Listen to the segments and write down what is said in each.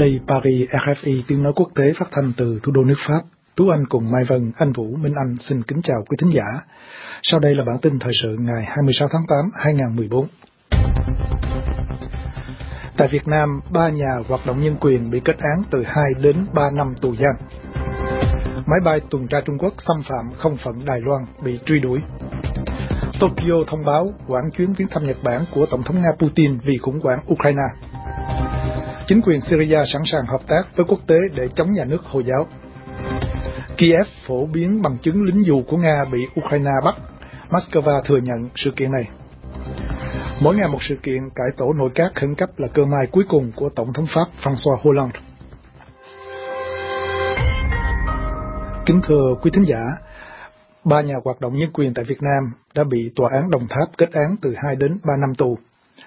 Đây Paris, RFI tiếng nói quốc tế phát thanh từ thủ đô nước Pháp. Tú Anh cùng Mai Vân, anh Vũ, Minh Anh xin kính chào quý thính giả. Sau đây là bản tin thời sự ngày 26 tháng 8, 2014. Tại Việt Nam, 3 nhà hoạt động nhân quyền bị kết án từ 2 đến 3 năm tù giam. Máy bay tuần tra Trung Quốc xâm phạm không phận Đài Loan bị truy đuổi. Tokyo thông báo hoãn chuyến viếng thăm Nhật Bản của Tổng thống Nga Putin vì khủng hoảng Ukraine. Chính quyền Syria sẵn sàng hợp tác với quốc tế để chống nhà nước Hồi giáo. Kiev phổ biến bằng chứng lính dù của Nga bị Ukraine bắt. Moscow thừa nhận sự kiện này. Mỗi ngày một sự kiện cải tổ nội các khẩn cấp là cơ may cuối cùng của Tổng thống Pháp François Hollande. Kính thưa quý thính giả, 3 nhà hoạt động nhân quyền tại Việt Nam đã bị tòa án Đồng Tháp kết án từ 2 đến 3 năm tù.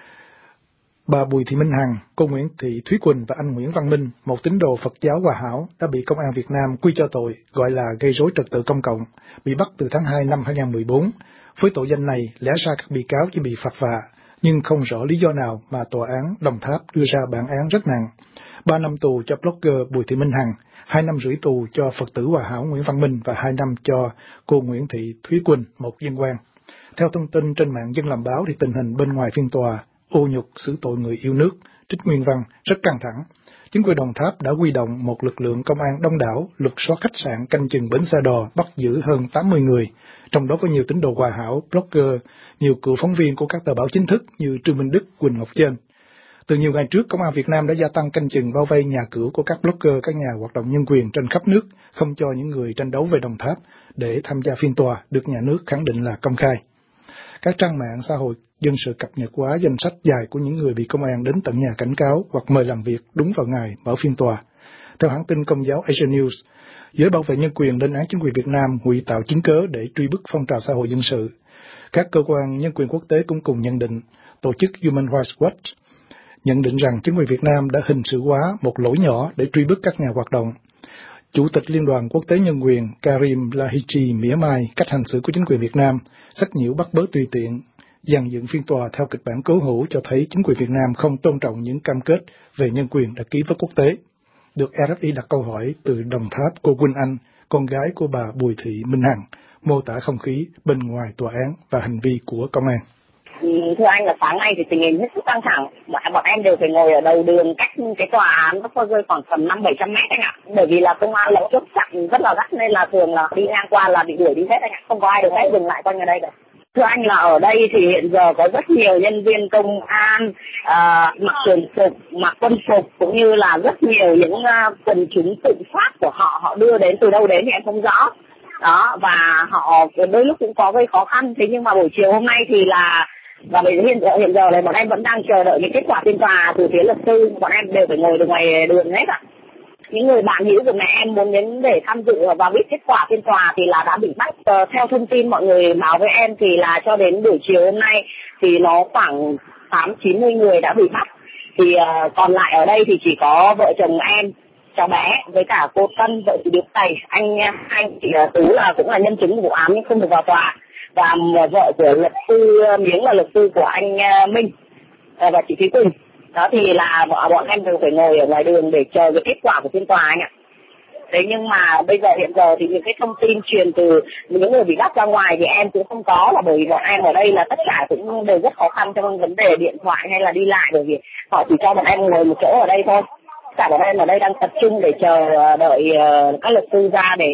Bà Bùi Thị Minh Hằng, cô Nguyễn Thị Thúy Quỳnh và anh Nguyễn Văn Minh, một tín đồ Phật giáo Hòa Hảo, đã bị Công an Việt Nam quy cho tội gọi là gây rối trật tự công cộng, bị bắt từ tháng 2 năm 2014. Với tội danh này, lẽ ra các bị cáo chỉ bị phạt vạ, nhưng không rõ lý do nào mà tòa án Đồng Tháp đưa ra bản án rất nặng. 3 năm tù cho blogger Bùi Thị Minh Hằng, 2 năm rưỡi tù cho Phật tử Hòa Hảo Nguyễn Văn Minh và 2 năm cho cô Nguyễn Thị Thúy Quỳnh, một dân quan. Theo thông tin trên mạng Dân Làm Báo thì tình hình bên ngoài phiên tòa, ô nhục xử tội người yêu nước, trích nguyên văn rất căng thẳng. Chính quyền Đồng Tháp đã huy động một lực lượng công an đông đảo, lục soát khách sạn, canh chừng bến xe đò, bắt giữ hơn 80 người, trong đó có nhiều tín đồ Hòa Hảo, blogger, nhiều cựu phóng viên của các tờ báo chính thức như Trương Minh Đức, Quỳnh Ngọc Trên. Từ nhiều ngày trước, Công an Việt Nam đã gia tăng canh chừng bao vây nhà cửa của các blogger, các nhà hoạt động nhân quyền trên khắp nước, không cho những người tranh đấu về Đồng Tháp để tham gia phiên tòa được nhà nước khẳng định là công khai. Các trang mạng xã hội dân sự cập nhật hóa danh sách dài của những người bị công an đến tận nhà cảnh cáo hoặc mời làm việc đúng vào ngày mở phiên tòa. Theo hãng tin Công giáo Asia News, giới bảo vệ nhân quyền lên án chính quyền Việt Nam ngụy tạo chứng cớ để truy bức phong trào xã hội dân sự. Các cơ quan nhân quyền quốc tế cũng cùng nhận định. Tổ chức Human Rights Watch nhận định rằng chính quyền Việt Nam đã hình sự hóa một lỗi nhỏ để truy bức các nhà hoạt động. Chủ tịch Liên đoàn Quốc tế Nhân quyền Karim Lahichi mỉa mai cách hành xử của chính quyền Việt Nam, sách nhiễu bắt bớ tùy tiện, dàn dựng phiên tòa theo kịch bản cố hữu cho thấy chính quyền Việt Nam không tôn trọng những cam kết về nhân quyền đã ký với quốc tế. Được RFI đặt câu hỏi từ Đồng Tháp cô Quỳnh Anh, con gái của bà Bùi Thị Minh Hằng, mô tả không khí bên ngoài tòa án và hành vi của công an. Thưa anh, là sáng nay thì tình hình hết sức căng thẳng. Bọn em đều phải ngồi ở đầu đường cách cái tòa án nó rơi khoảng tầm 500-700 mét anh ạ. Bởi vì là công an lập chốt chặn rất là gắt nên là thường là đi ngang qua là bị đuổi đi hết anh ạ. Không có ai được phép dừng lại quanh ở đây cả. Thưa anh, là ở đây thì hiện giờ có rất nhiều nhân viên công an mặc thường phục, mặc quân phục, cũng như là rất nhiều những quần chúng tự phát của họ đưa đến từ đâu đến thì em không rõ. Đó, và họ đôi lúc cũng có gây khó khăn. Thế nhưng mà buổi chiều hôm nay thì là và hiện giờ này bọn em vẫn đang chờ đợi những kết quả phiên tòa từ phía luật sư. Bọn em đều phải ngồi ngoài đường hết ạ. Những người bạn hữu của mẹ em muốn đến để tham dự và biết kết quả phiên tòa thì là đã bị bắt. Theo thông tin mọi người báo với em thì là cho đến buổi chiều hôm nay thì nó khoảng 80-90 người đã bị bắt. Thì còn lại ở đây thì chỉ có vợ chồng em, cháu bé với cả cô Tân, vợ chị Điệp Tày, anh chị Tú là cũng là nhân chứng của vụ án nhưng không được vào tòa. Và vợ của luật sư Miếng là luật sư của anh Minh và chị Thúy Quỳnh. Đó thì là bọn em đều phải ngồi ở ngoài đường để chờ cái kết quả của phiên tòa anh ạ. Thế nhưng mà bây giờ hiện giờ thì những cái thông tin truyền từ những người bị bắt ra ngoài thì em cũng không có, là bởi vì bọn em ở đây là tất cả cũng đều rất khó khăn trong vấn đề điện thoại hay là đi lại, bởi vì họ chỉ cho bọn em ngồi một chỗ ở đây thôi. Cả bọn em ở đây đang tập trung để chờ đợi các luật sư ra để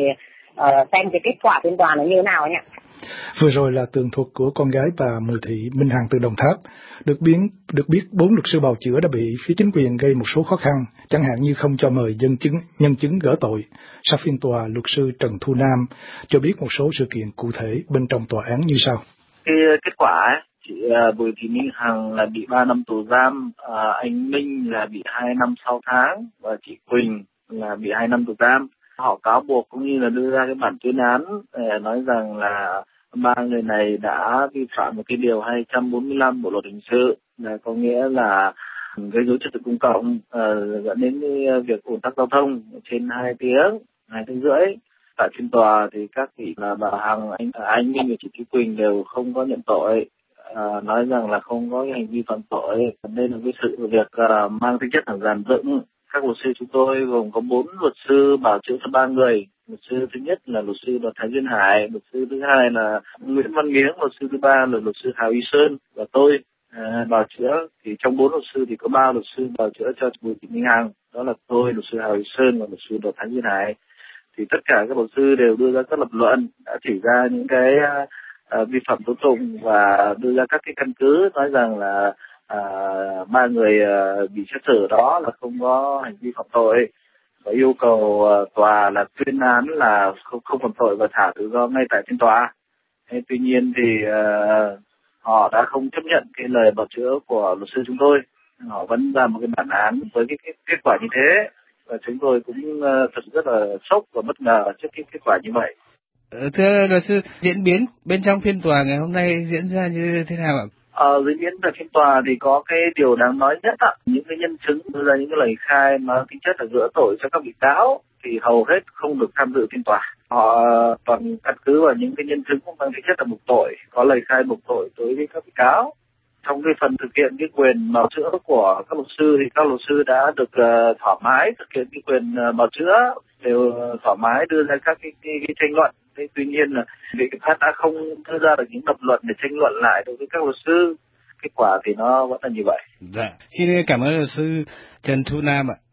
xem cái kết quả phiên tòa nó như thế nào anh ạ. Vừa rồi là tường thuật của con gái bà Bùi Thị Minh Hằng từ Đồng Tháp. Được biết 4 luật sư bào chữa đã bị phía chính quyền gây một số khó khăn, chẳng hạn như không cho mời nhân chứng gỡ tội. Sau phiên tòa, luật sư Trần Thu Nam cho biết một số sự kiện cụ thể bên trong tòa án như sau. Cái kết quả ấy, chị Bùi Thị Minh Hằng là bị 3 năm tù giam, anh Minh là bị 2 năm 6 tháng và chị Quỳnh là bị 2 năm tù giam. Họ cáo buộc cũng như là đưa ra cái bản tuyên án nói rằng là 3 người này đã vi phạm một cái điều 245 Bộ luật hình sự, là có nghĩa là gây rối trật tự công cộng, dẫn đến việc ùn tắc giao thông trên 2 tiếng rưỡi. Tại phiên tòa thì các vị là bà Hằng, anh Minh và chị Thúy Quỳnh đều không có nhận tội, nói rằng là không có hành vi phạm tội. Đây là cái sự việc mang tính chất là dàn dựng Các luật sư chúng tôi gồm có 4 luật sư bảo chữa cho 3 người. Luật sư thứ nhất là luật sư Đoàn Thái Duyên Hải, luật sư thứ hai là Nguyễn Văn Miếng, luật sư thứ ba là luật sư Hà Uy Sơn và tôi bảo chữa. Thì trong 4 luật sư thì có 3 luật sư bảo chữa cho Bùi Thị Minh Hằng, đó là tôi, luật sư Hà Uy Sơn và luật sư Đoàn Thái Duyên Hải. Thì tất cả các luật sư đều đưa ra các lập luận, đã chỉ ra những cái vi phạm tố tụng và đưa ra các cái căn cứ nói rằng là 3 người bị xét xử đó là không có hành vi phạm tội và yêu cầu tòa là tuyên án là không phạm tội và thả tự do ngay tại phiên tòa. Tuy nhiên thì họ đã không chấp nhận cái lời bào chữa của luật sư chúng tôi, họ vẫn ra một cái bản án với cái kết quả như thế và chúng tôi cũng thật rất là sốc và bất ngờ trước cái kết quả như vậy. Thưa luật sư, diễn biến bên trong phiên tòa ngày hôm nay diễn ra như thế nào ạ? Diễn biến tại phiên tòa thì có cái điều đáng nói nhất ạ, những cái nhân chứng đưa ra những cái lời khai mà tính chất là gỡ tội cho các bị cáo thì hầu hết không được tham dự phiên tòa. Họ toàn căn cứ vào những cái nhân chứng mang tính chất là buộc tội, có lời khai buộc tội đối với các bị cáo. Trong cái phần thực hiện cái quyền bào chữa của các luật sư thì các luật sư đã được thoải mái thực hiện cái quyền bào chữa, đều thoải mái đưa ra các cái tranh luận. Thế tuy nhiên là viện kiểm sát đã không đưa ra được những lập luận để tranh luận lại đối với các luật sư. Kết quả thì nó vẫn là như vậy. Dạ. Xin cảm ơn luật sư Trần Thu Nam ạ.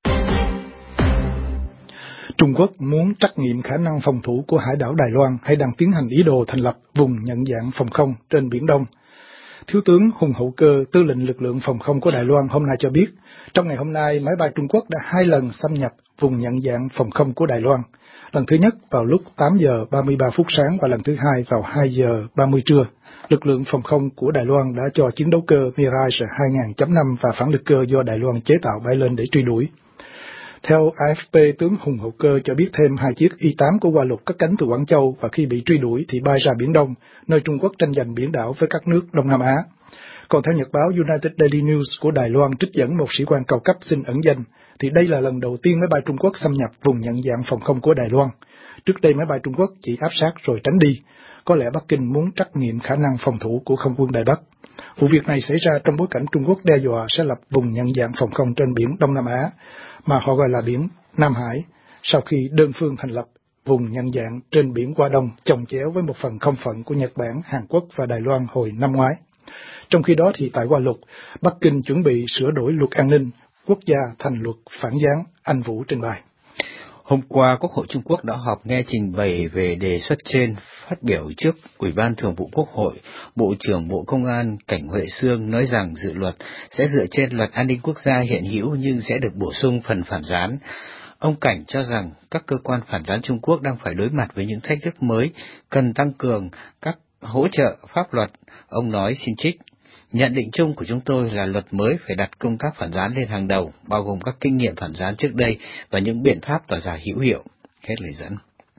Trung Quốc muốn trắc nghiệm khả năng phòng thủ của hải đảo Đài Loan hay đang tiến hành ý đồ thành lập vùng nhận dạng phòng không trên Biển Đông. Thiếu tướng Hùng Hậu Cơ, tư lệnh lực lượng phòng không của Đài Loan hôm nay cho biết, trong ngày hôm nay, máy bay Trung Quốc đã 2 lần xâm nhập vùng nhận dạng phòng không của Đài Loan. Lần thứ nhất vào lúc 8 giờ 33 phút sáng và lần thứ hai vào 2 giờ 30 trưa. Lực lượng phòng không của Đài Loan đã cho chiến đấu cơ Mirage 2000.5 và phản lực cơ do Đài Loan chế tạo bay lên để truy đuổi. Theo AFP, tướng Hùng Hậu Cơ cho biết thêm 2 chiếc Y-8 của Hoa Lục cất cánh từ Quảng Châu và khi bị truy đuổi thì bay ra Biển Đông, nơi Trung Quốc tranh giành biển đảo với các nước Đông Nam Á. Còn theo nhật báo United Daily News của Đài Loan trích dẫn một sĩ quan cao cấp xin ẩn danh, thì đây là lần đầu tiên máy bay Trung Quốc xâm nhập vùng nhận dạng phòng không của Đài Loan. Trước đây máy bay Trung Quốc chỉ áp sát rồi tránh đi. Có lẽ Bắc Kinh muốn trắc nghiệm khả năng phòng thủ của không quân Đài Bắc. Vụ việc này xảy ra trong bối cảnh Trung Quốc đe dọa sẽ lập vùng nhận dạng phòng không trên biển Đông Nam Á, mà họ gọi là biển Nam Hải, sau khi đơn phương thành lập vùng nhận dạng trên biển Hoa Đông chồng chéo với một phần không phận của Nhật Bản, Hàn Quốc và Đài Loan hồi năm ngoái. Trong khi đó thì tại Hoa Lục, Bắc Kinh chuẩn bị sửa đổi luật an ninh quốc gia thành luật phản gián. Anh Vũ trình bày. Hôm qua, Quốc hội Trung Quốc đã họp nghe trình bày về đề xuất trên. Phát biểu trước Ủy ban Thường vụ Quốc hội, Bộ trưởng Bộ Công an Cảnh Huệ Sương nói rằng dự luật sẽ dựa trên luật an ninh quốc gia hiện hữu nhưng sẽ được bổ sung phần phản gián. Ông Cảnh cho rằng các cơ quan phản gián Trung Quốc đang phải đối mặt với những thách thức mới, cần tăng cường các hỗ trợ pháp luật. Ông nói xin trích. Nhận định chung của chúng tôi là luật mới phải đặt công tác phản gián lên hàng đầu, bao gồm các kinh nghiệm phản gián trước đây và những biện pháp tỏ ra hữu hiệu. Hết lời dẫn.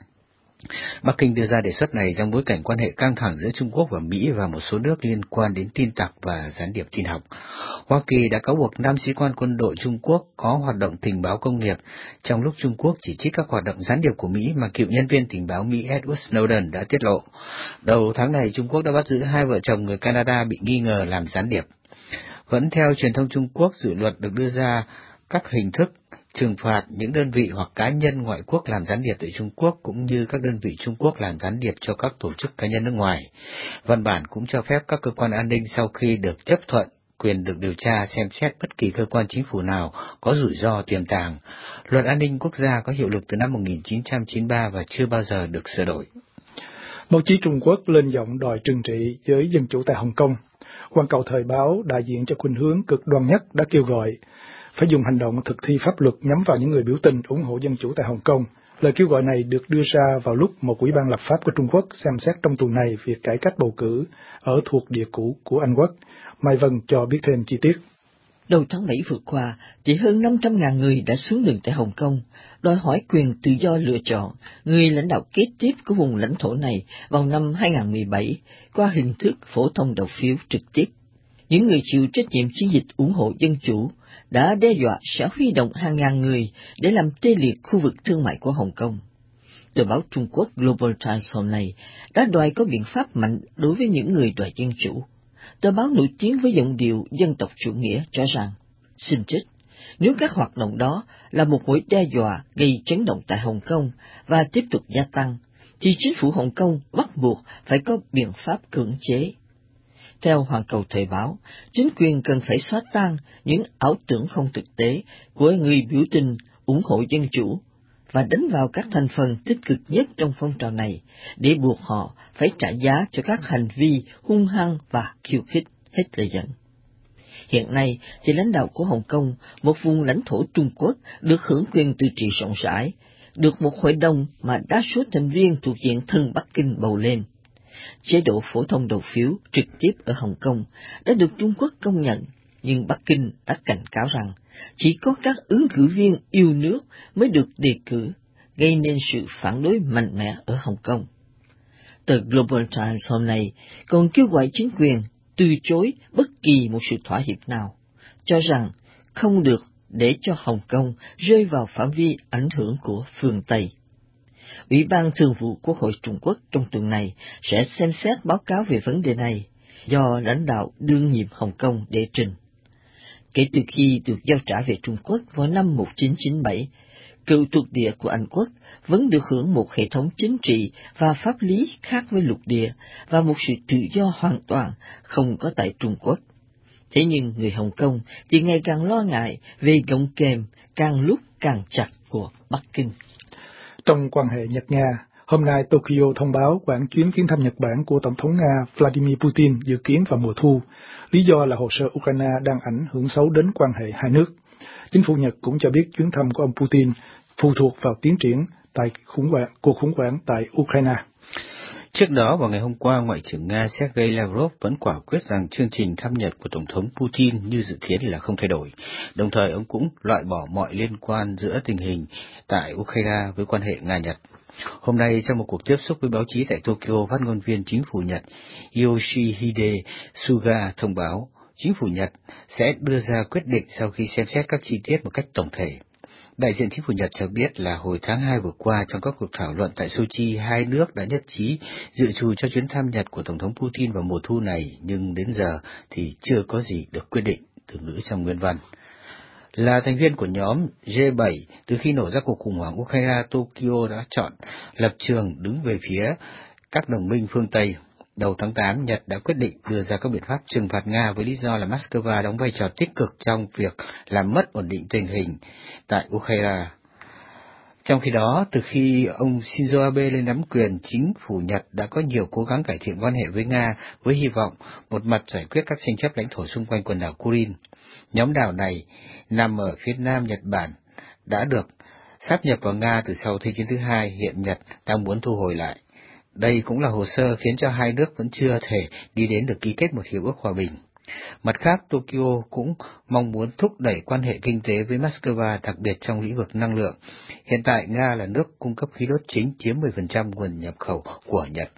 Bắc Kinh đưa ra đề xuất này trong bối cảnh quan hệ căng thẳng giữa Trung Quốc và Mỹ và một số nước liên quan đến tin tặc và gián điệp tin học. Hoa Kỳ đã cáo buộc 5 sĩ quan quân đội Trung Quốc có hoạt động tình báo công nghiệp, trong lúc Trung Quốc chỉ trích các hoạt động gián điệp của Mỹ mà cựu nhân viên tình báo Mỹ Edward Snowden đã tiết lộ. Đầu tháng này, Trung Quốc đã bắt giữ 2 vợ chồng người Canada bị nghi ngờ làm gián điệp. Vẫn theo truyền thông Trung Quốc, dự luật được đưa ra các hình thức trừng phạt những đơn vị hoặc cá nhân ngoại quốc làm gián điệp tại Trung Quốc cũng như các đơn vị Trung Quốc làm gián điệp cho các tổ chức cá nhân nước ngoài. Văn bản cũng cho phép các cơ quan an ninh sau khi được chấp thuận quyền được điều tra xem xét bất kỳ cơ quan chính phủ nào có rủi ro tiềm tàng. Luật an ninh quốc gia có hiệu lực từ năm 1993 và chưa bao giờ được sửa đổi. Báo chí Trung Quốc lên giọng đòi trừng trị giới dân chủ tại Hồng Kông. Quan cầu thời báo đại diện cho khuynh hướng cực đoan nhất đã kêu gọi phải dùng hành động thực thi pháp luật nhắm vào những người biểu tình ủng hộ dân chủ tại Hồng Kông. Lời kêu gọi này được đưa ra vào lúc một ủy ban lập pháp của Trung Quốc xem xét trong tuần này việc cải cách bầu cử ở thuộc địa cũ của Anh Quốc. Mai Vân cho biết thêm chi tiết. Đầu tháng 7 vừa qua, chỉ hơn 500.000 người đã xuống đường tại Hồng Kông, đòi hỏi quyền tự do lựa chọn người lãnh đạo kế tiếp của vùng lãnh thổ này vào năm 2017 qua hình thức phổ thông đầu phiếu trực tiếp. Những người chịu trách nhiệm chiến dịch ủng hộ dân chủ đã đe dọa sẽ huy động hàng ngàn người để làm tê liệt khu vực thương mại của Hồng Kông. Tờ báo Trung Quốc Global Times hôm nay đã đòi có biện pháp mạnh đối với những người đòi dân chủ. Tờ báo nổi tiếng với giọng điệu dân tộc chủ nghĩa cho rằng, xin trích, nếu các hoạt động đó là một mối đe dọa gây chấn động tại Hồng Kông và tiếp tục gia tăng, thì chính phủ Hồng Kông bắt buộc phải có biện pháp cưỡng chế. Theo Hoàn Cầu Thời báo, chính quyền cần phải xóa tan những ảo tưởng không thực tế của người biểu tình ủng hộ dân chủ và đánh vào các thành phần tích cực nhất trong phong trào này để buộc họ phải trả giá cho các hành vi hung hăng và khiêu khích. Hết lời dẫn. Hiện nay, thì lãnh đạo của Hồng Kông, một vùng lãnh thổ Trung Quốc, được hưởng quyền tự trị rộng rãi, được một hội đồng mà đa số thành viên thuộc diện thân Bắc Kinh bầu lên. Chế độ phổ thông đầu phiếu trực tiếp ở Hồng Kông đã được Trung Quốc công nhận, nhưng Bắc Kinh đã cảnh cáo rằng chỉ có các ứng cử viên yêu nước mới được đề cử, gây nên sự phản đối mạnh mẽ ở Hồng Kông. Tờ Global Times hôm nay còn kêu gọi chính quyền từ chối bất kỳ một sự thỏa hiệp nào, cho rằng không được để cho Hồng Kông rơi vào phạm vi ảnh hưởng của phương Tây. Ủy ban Thường vụ Quốc hội Trung Quốc trong tuần này sẽ xem xét báo cáo về vấn đề này do lãnh đạo đương nhiệm Hồng Kông đệ trình. Kể từ khi được giao trả về Trung Quốc vào năm 1997, cựu thuộc địa của Anh Quốc vẫn được hưởng một hệ thống chính trị và pháp lý khác với lục địa và một sự tự do hoàn toàn không có tại Trung Quốc. Thế nhưng người Hồng Kông thì ngày càng lo ngại về gọng kềm càng lúc càng chặt của Bắc Kinh. Trong quan hệ Nhật-Nga, hôm nay Tokyo thông báo hoãn chuyến viếng thăm Nhật Bản của Tổng thống Nga Vladimir Putin dự kiến vào mùa thu. Lý do là hồ sơ Ukraine đang ảnh hưởng xấu đến quan hệ hai nước. Chính phủ Nhật cũng cho biết chuyến thăm của ông Putin phụ thuộc vào tiến triển tại cuộc khủng hoảng tại Ukraine. Trước đó, vào ngày hôm qua, Ngoại trưởng Nga Sergei Lavrov vẫn quả quyết rằng chương trình thăm Nhật của Tổng thống Putin như dự kiến là không thay đổi. Đồng thời, ông cũng loại bỏ mọi liên quan giữa tình hình tại Ukraine với quan hệ Nga-Nhật. Hôm nay, trong một cuộc tiếp xúc với báo chí tại Tokyo, phát ngôn viên chính phủ Nhật Yoshihide Suga thông báo chính phủ Nhật sẽ đưa ra quyết định sau khi xem xét các chi tiết một cách tổng thể. Đại diện chính phủ Nhật cho biết là hồi tháng 2 vừa qua, trong các cuộc thảo luận tại Sochi, hai nước đã nhất trí dự trù cho chuyến thăm Nhật của Tổng thống Putin vào mùa thu này, nhưng đến giờ thì chưa có gì được quyết định, từ ngữ trong nguyên văn. Là thành viên của nhóm G7, từ khi nổ ra cuộc khủng hoảng Ukraine, Tokyo đã chọn lập trường đứng về phía các đồng minh phương Tây. Đầu tháng 8, Nhật đã quyết định đưa ra các biện pháp trừng phạt Nga với lý do là Moscow đóng vai trò tích cực trong việc làm mất ổn định tình hình tại Ukraine. Trong khi đó, từ khi ông Shinzo Abe lên nắm quyền, chính phủ Nhật đã có nhiều cố gắng cải thiện quan hệ với Nga với hy vọng một mặt giải quyết các tranh chấp lãnh thổ xung quanh quần đảo Kuril. Nhóm đảo này nằm ở phía nam Nhật Bản đã được sáp nhập vào Nga từ sau Thế chiến thứ hai, hiện Nhật đang muốn thu hồi lại. Đây cũng là hồ sơ khiến cho hai nước vẫn chưa thể đi đến được ký kết một hiệp ước hòa bình. Mặt khác, Tokyo cũng mong muốn thúc đẩy quan hệ kinh tế với Moscow, đặc biệt trong lĩnh vực năng lượng. Hiện tại, Nga là nước cung cấp khí đốt chính, chiếm 10% nguồn nhập khẩu của Nhật.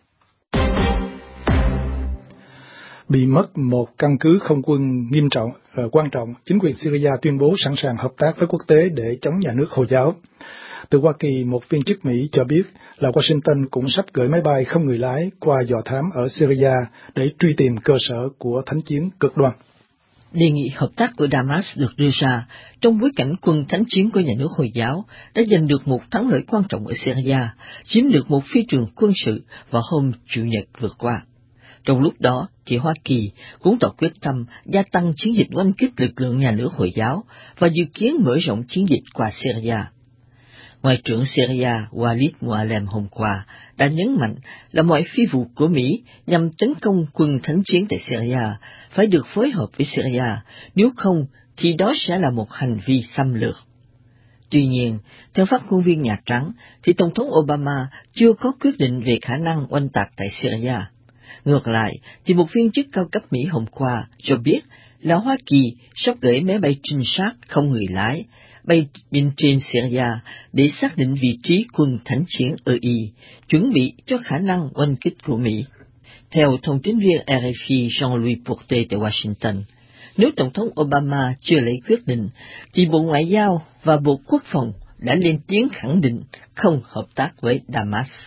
Bị mất một căn cứ không quân quan trọng, chính quyền Syria tuyên bố sẵn sàng hợp tác với quốc tế để chống nhà nước Hồi giáo. Từ Hoa Kỳ, một viên chức Mỹ cho biết là Washington cũng sắp gửi máy bay không người lái qua dò thám ở Syria để truy tìm cơ sở của thánh chiến cực đoan. Đề nghị hợp tác của Damas được đưa ra trong bối cảnh quân thánh chiến của nhà nước Hồi giáo đã giành được một thắng lợi quan trọng ở Syria, chiếm được một phi trường quân sự vào hôm Chủ nhật vừa qua. Trong lúc đó, thì Hoa Kỳ cũng tỏ quyết tâm gia tăng chiến dịch oanh kích lực lượng nhà nước Hồi giáo và dự kiến mở rộng chiến dịch qua Syria. Ngoại trưởng Syria Walid Mualem hôm qua đã nhấn mạnh là mọi phi vụ của Mỹ nhằm tấn công quân thánh chiến tại Syria phải được phối hợp với Syria, nếu không thì đó sẽ là một hành vi xâm lược. Tuy nhiên, theo phát ngôn viên Nhà Trắng, thì Tổng thống Obama chưa có quyết định về khả năng oanh tạc tại Syria. Ngược lại, thì một viên chức cao cấp Mỹ hôm qua cho biết là Hoa Kỳ sắp gửi máy bay trinh sát không người lái bay bên trên Syria để xác định vị trí quân thánh chiến ở Y, chuẩn bị cho khả năng oanh kích của Mỹ. Theo thông tín viên RFI Jean-Louis Porté tại Washington, nếu Tổng thống Obama chưa lấy quyết định, thì Bộ Ngoại giao và Bộ Quốc phòng đã lên tiếng khẳng định không hợp tác với Damas.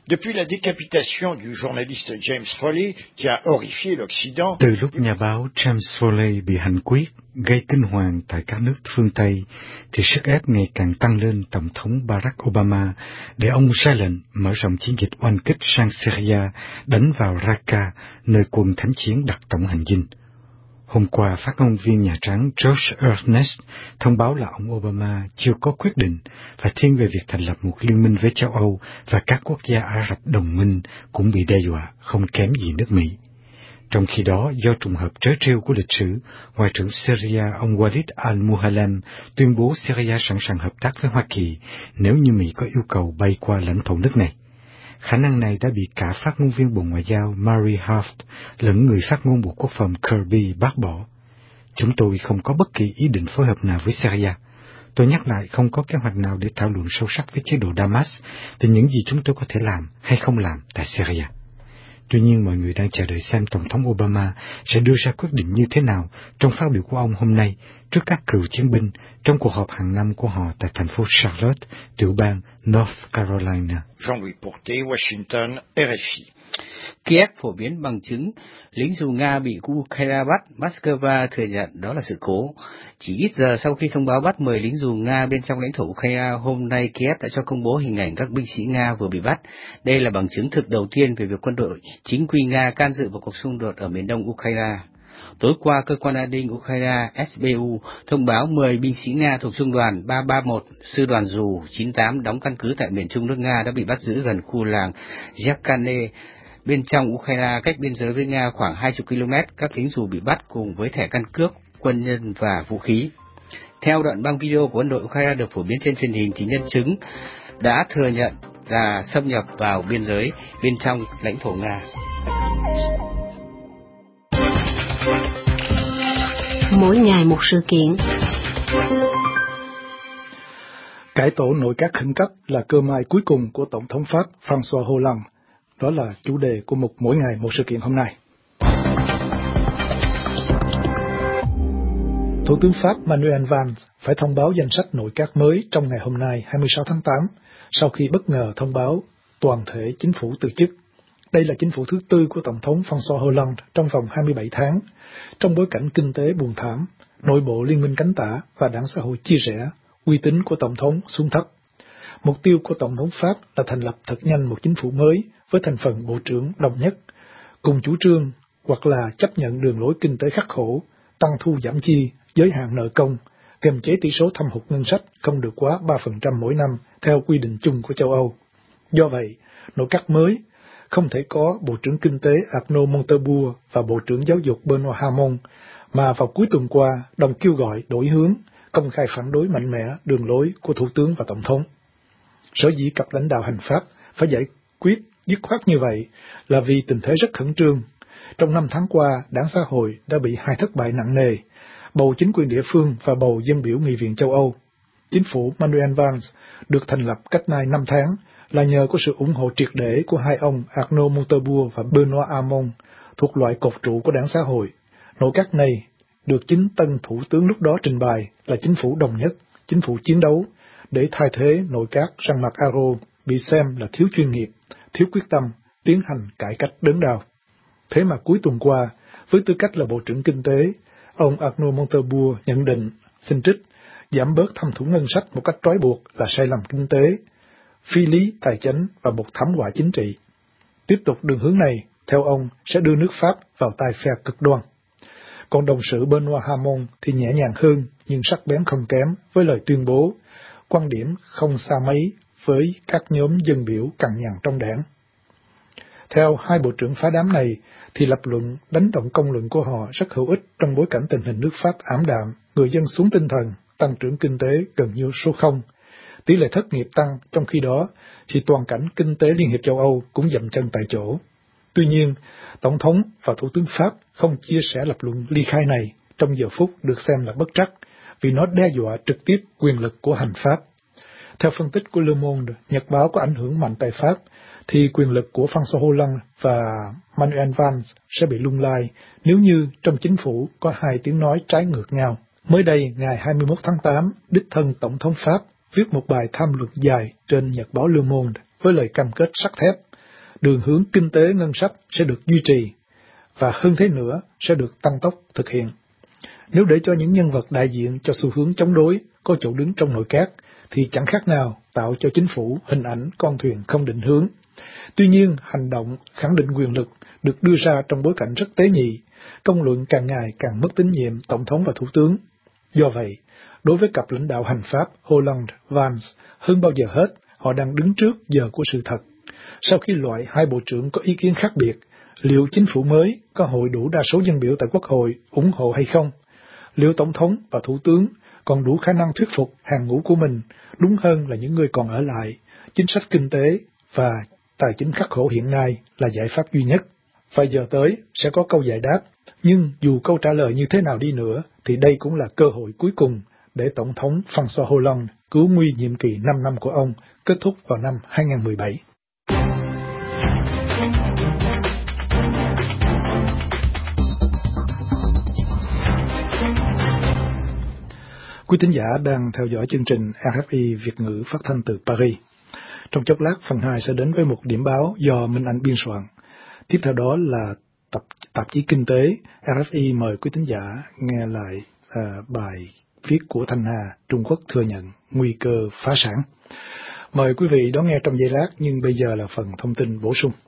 Depuis la décapitation du journaliste James Foley, qui a horrifié l'Occident, từ lúc nhà báo James Foley bị hành quyết, gây kinh hoàng tại các nước phương Tây, thì sức ép ngày càng tăng lên Tổng thống Barack Obama để ông ra lệnh mở rộng chiến dịch oanh kích sang Syria, đánh vào Raqqa, nơi quân thánh chiến đặt tổng hành dinh. Hôm qua, phát ngôn viên Nhà Trắng George Earnest thông báo là ông Obama chưa có quyết định và thiên về việc thành lập một liên minh với châu Âu và các quốc gia Ả Rập đồng minh cũng bị đe dọa không kém gì nước Mỹ. Trong khi đó, do trùng hợp trớ trêu của lịch sử, Ngoại trưởng Syria ông Walid al-Muhallam tuyên bố Syria sẵn sàng hợp tác với Hoa Kỳ nếu như Mỹ có yêu cầu bay qua lãnh thổ nước này. Khả năng này đã bị cả phát ngôn viên Bộ Ngoại giao Mary Harf lẫn người phát ngôn Bộ Quốc phòng Kirby bác bỏ. Chúng tôi không có bất kỳ ý định phối hợp nào với Syria. Tôi nhắc lại không có kế hoạch nào để thảo luận sâu sắc với chế độ Damas về những gì chúng tôi có thể làm hay không làm tại Syria. Tuy nhiên, mọi người đang chờ đợi xem Tổng thống Obama sẽ đưa ra quyết định như thế nào trong phát biểu của ông hôm nay trước các cựu chiến binh trong cuộc họp hàng năm của họ tại thành phố Charlotte, tiểu bang North Carolina. Jean-Louis Porté, Washington, RFI. Kiev phổ biến bằng chứng lính dù Nga bị Ukraine bắt, Moscow thừa nhận đó là sự cố. Chỉ ít giờ sau khi thông báo bắt 10 lính dù Nga bên trong lãnh thổ Ukraine, hôm nay Kiev đã cho công bố hình ảnh các binh sĩ Nga vừa bị bắt. Đây là bằng chứng thực đầu tiên về việc quân đội chính quy Nga can dự vào cuộc xung đột ở miền đông Ukraine. Tối qua, cơ quan an ninh Ukraine SBU thông báo 10 binh sĩ Nga thuộc trung đoàn 331, sư đoàn dù 98 đóng căn cứ tại miền trung nước Nga đã bị bắt giữ gần khu làng Yakkane, bên trong Ukraine, cách biên giới với Nga khoảng 20 km. Các lính dù bị bắt cùng với thẻ căn cước, quân nhân và vũ khí. Theo đoạn băng video của quân đội Ukraine được phổ biến trên truyền hình, thì nhân chứng đã thừa nhận là xâm nhập vào biên giới bên trong lãnh thổ Nga. Mỗi ngày một sự kiện. Cải tổ nội các khẩn cấp là cơ may cuối cùng của Tổng thống Pháp François Hollande. Đó là chủ đề của mỗi ngày một sự kiện hôm nay. Thủ tướng Pháp Manuel Valls phải thông báo danh sách nội các mới trong ngày hôm nay 26 tháng 8, sau khi bất ngờ thông báo toàn thể chính phủ từ chức. Đây là chính phủ thứ tư của Tổng thống François Hollande trong vòng 27 tháng, trong bối cảnh kinh tế buồn thảm, nội bộ liên minh cánh tả và đảng xã hội chia rẽ, uy tín của Tổng thống xuống thấp. Mục tiêu của Tổng thống Pháp là thành lập thật nhanh một chính phủ mới với thành phần bộ trưởng đồng nhất, cùng chủ trương hoặc là chấp nhận đường lối kinh tế khắc khổ, tăng thu giảm chi, giới hạn nợ công, kiềm chế tỷ số thâm hụt ngân sách không được quá 3% mỗi năm theo quy định chung của châu Âu. Do vậy, nội các mới không thể có Bộ trưởng Kinh tế Arnaud Montebourg và Bộ trưởng Giáo dục Benoît Hamon, mà vào cuối tuần qua đồng kêu gọi đổi hướng, công khai phản đối mạnh mẽ đường lối của Thủ tướng và Tổng thống. Sở dĩ cặp lãnh đạo hành pháp phải giải quyết dứt khoát như vậy là vì tình thế rất khẩn trương. Trong 5 tháng qua, đảng xã hội đã bị hai thất bại nặng nề, bầu chính quyền địa phương và bầu dân biểu Nghị viện châu Âu. Chính phủ Manuel Valls được thành lập cách nay 5 tháng là nhờ có sự ủng hộ triệt để của hai ông Arnaud Montebourg và Benoît Hamon, thuộc loại cột trụ của đảng xã hội. Nội các này được chính tân thủ tướng lúc đó trình bày là chính phủ đồng nhất, chính phủ chiến đấu, để thay thế nội các Jean-Marc Ayrault bị xem là thiếu chuyên nghiệp, thiếu quyết tâm, tiến hành cải cách đớn đau. Thế mà cuối tuần qua, với tư cách là Bộ trưởng Kinh tế, ông Arnaud Montebourg nhận định, xin trích, giảm bớt thâm thủng ngân sách một cách trói buộc là sai lầm kinh tế, phi lý tài chính và một thảm họa chính trị. Tiếp tục đường hướng này, theo ông, sẽ đưa nước Pháp vào tay phe cực đoan. Còn đồng sự Benoît Hamon thì nhẹ nhàng hơn nhưng sắc bén không kém với lời tuyên bố, quan điểm không xa mấy với các nhóm dân biểu cằn nhằn trong đảng. Theo hai bộ trưởng phá đám này, thì lập luận đánh động công luận của họ rất hữu ích trong bối cảnh tình hình nước Pháp ảm đạm, người dân xuống tinh thần, tăng trưởng kinh tế gần như số 0. Tỷ lệ thất nghiệp tăng, trong khi đó thì toàn cảnh kinh tế Liên hiệp châu Âu cũng dậm chân tại chỗ. Tuy nhiên, Tổng thống và Thủ tướng Pháp không chia sẻ lập luận ly khai này trong giờ phút được xem là bất trắc, vì nó đe dọa trực tiếp quyền lực của hành pháp. Theo phân tích của Le Monde, nhật báo có ảnh hưởng mạnh tại Pháp, thì quyền lực của François Hollande và Manuel Valls sẽ bị lung lay nếu như trong chính phủ có hai tiếng nói trái ngược nhau. Mới đây, ngày 21 tháng 8, đích thân Tổng thống Pháp viết một bài tham luận dài trên nhật báo Le Monde với lời cam kết sắt thép đường hướng kinh tế ngân sách sẽ được duy trì, và hơn thế nữa sẽ được tăng tốc thực hiện. Nếu để cho những nhân vật đại diện cho xu hướng chống đối có chỗ đứng trong nội các, thì chẳng khác nào tạo cho chính phủ hình ảnh con thuyền không định hướng. Tuy nhiên, hành động khẳng định quyền lực được đưa ra trong bối cảnh rất tế nhị, công luận càng ngày càng mất tín nhiệm Tổng thống và Thủ tướng. Do vậy, đối với cặp lãnh đạo hành pháp Hollande-Vance, hơn bao giờ hết, họ đang đứng trước giờ của sự thật. Sau khi loại hai bộ trưởng có ý kiến khác biệt, liệu chính phủ mới có hội đủ đa số dân biểu tại Quốc hội ủng hộ hay không? Liệu Tổng thống và Thủ tướng còn đủ khả năng thuyết phục hàng ngũ của mình, đúng hơn là những người còn ở lại? Chính sách kinh tế và tài chính khắc khổ hiện nay là giải pháp duy nhất. Vài giờ tới sẽ có câu giải đáp, nhưng dù câu trả lời như thế nào đi nữa, thì đây cũng là cơ hội cuối cùng để Tổng thống François Hollande cứu nguy nhiệm kỳ 5 năm của ông, kết thúc vào năm 2017. Quý thính giả đang theo dõi chương trình RFI Việt ngữ phát thanh từ Paris. Trong chốc lát, phần 2 sẽ đến với một điểm báo do Minh Anh biên soạn. Tiếp theo đó là tạp chí Kinh tế. RFI mời quý thính giả nghe lại bài viết của Thanh Hà, Trung Quốc thừa nhận nguy cơ phá sản. Mời quý vị đón nghe trong giây lát, nhưng bây giờ là phần thông tin bổ sung.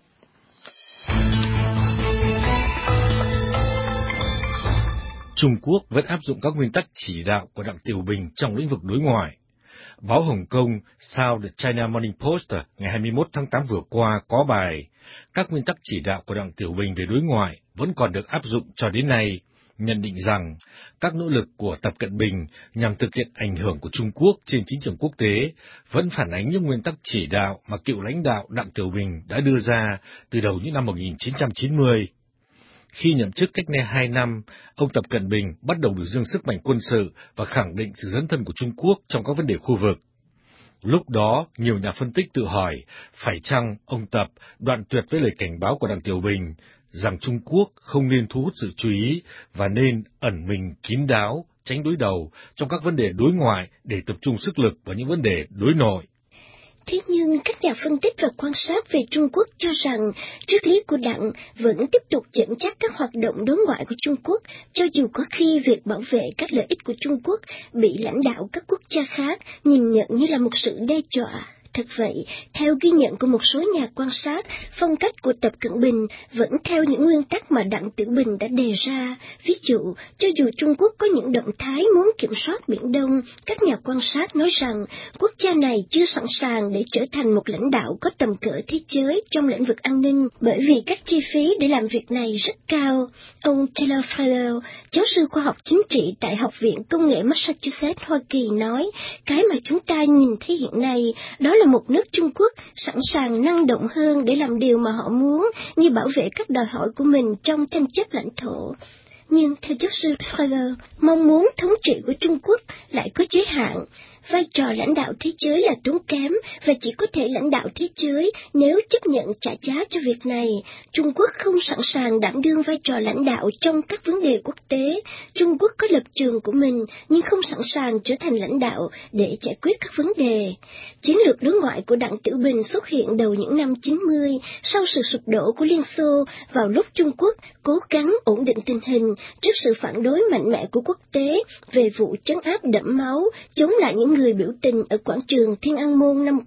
Trung Quốc vẫn áp dụng các nguyên tắc chỉ đạo của Đặng Tiểu Bình trong lĩnh vực đối ngoại. Báo Hồng Kông South China Morning Post ngày 21 tháng 8 vừa qua có bài các nguyên tắc chỉ đạo của Đặng Tiểu Bình về đối ngoại vẫn còn được áp dụng cho đến nay, nhận định rằng các nỗ lực của Tập Cận Bình nhằm thực hiện ảnh hưởng của Trung Quốc trên chính trường quốc tế vẫn phản ánh những nguyên tắc chỉ đạo mà cựu lãnh đạo Đặng Tiểu Bình đã đưa ra từ đầu những năm 1990. Khi nhậm chức cách nay 2 năm, ông Tập Cận Bình bắt đầu biểu dương sức mạnh quân sự và khẳng định sự dấn thân của Trung Quốc trong các vấn đề khu vực. Lúc đó, nhiều nhà phân tích tự hỏi, phải chăng ông Tập đoạn tuyệt với lời cảnh báo của Đặng Tiểu Bình rằng Trung Quốc không nên thu hút sự chú ý và nên ẩn mình kín đáo, tránh đối đầu trong các vấn đề đối ngoại để tập trung sức lực vào những vấn đề đối nội. Thế nhưng các nhà phân tích và quan sát về Trung Quốc cho rằng triết lý của Đặng vẫn tiếp tục dẫn dắt các hoạt động đối ngoại của Trung Quốc, cho dù có khi việc bảo vệ các lợi ích của Trung Quốc bị lãnh đạo các quốc gia khác nhìn nhận như là một sự đe dọa. Thật vậy, theo ghi nhận của một số nhà quan sát, phong cách của Tập Cận Bình vẫn theo những nguyên tắc mà Đặng Tiểu Bình đã đề ra. Ví dụ, cho dù Trung Quốc có những động thái muốn kiểm soát Biển Đông, các nhà quan sát nói rằng quốc gia này chưa sẵn sàng để trở thành một lãnh đạo có tầm cỡ thế giới trong lĩnh vực an ninh, bởi vì các chi phí để làm việc này rất cao. Ông Taylor Farrell, giáo sư khoa học chính trị tại Học viện Công nghệ Massachusetts, Hoa Kỳ nói, cái mà chúng ta nhìn thấy hiện nay đó là một nước Trung Quốc sẵn sàng năng động hơn để làm điều mà họ muốn, như bảo vệ các đòi hỏi của mình trong tranh chấp lãnh thổ. Nhưng theo giáo sư Farrell, mong muốn thống trị của Trung Quốc lại có giới hạn. Vai trò lãnh đạo thế giới là tốn kém và chỉ có thể lãnh đạo thế giới nếu chấp nhận trả giá cho việc này. Trung Quốc không sẵn sàng đảm đương vai trò lãnh đạo trong các vấn đề quốc tế. Trung Quốc có lập trường của mình nhưng không sẵn sàng trở thành lãnh đạo để giải quyết các vấn đề. Chiến lược đối ngoại của Đặng Tiểu Bình xuất hiện đầu những năm 90 sau sự sụp đổ của Liên Xô, vào lúc Trung Quốc cố gắng ổn định tình hình trước sự phản đối mạnh mẽ của quốc tế về vụ trấn áp đẫm máu chống lại những người biểu tình ở quảng trường Thiên An Môn năm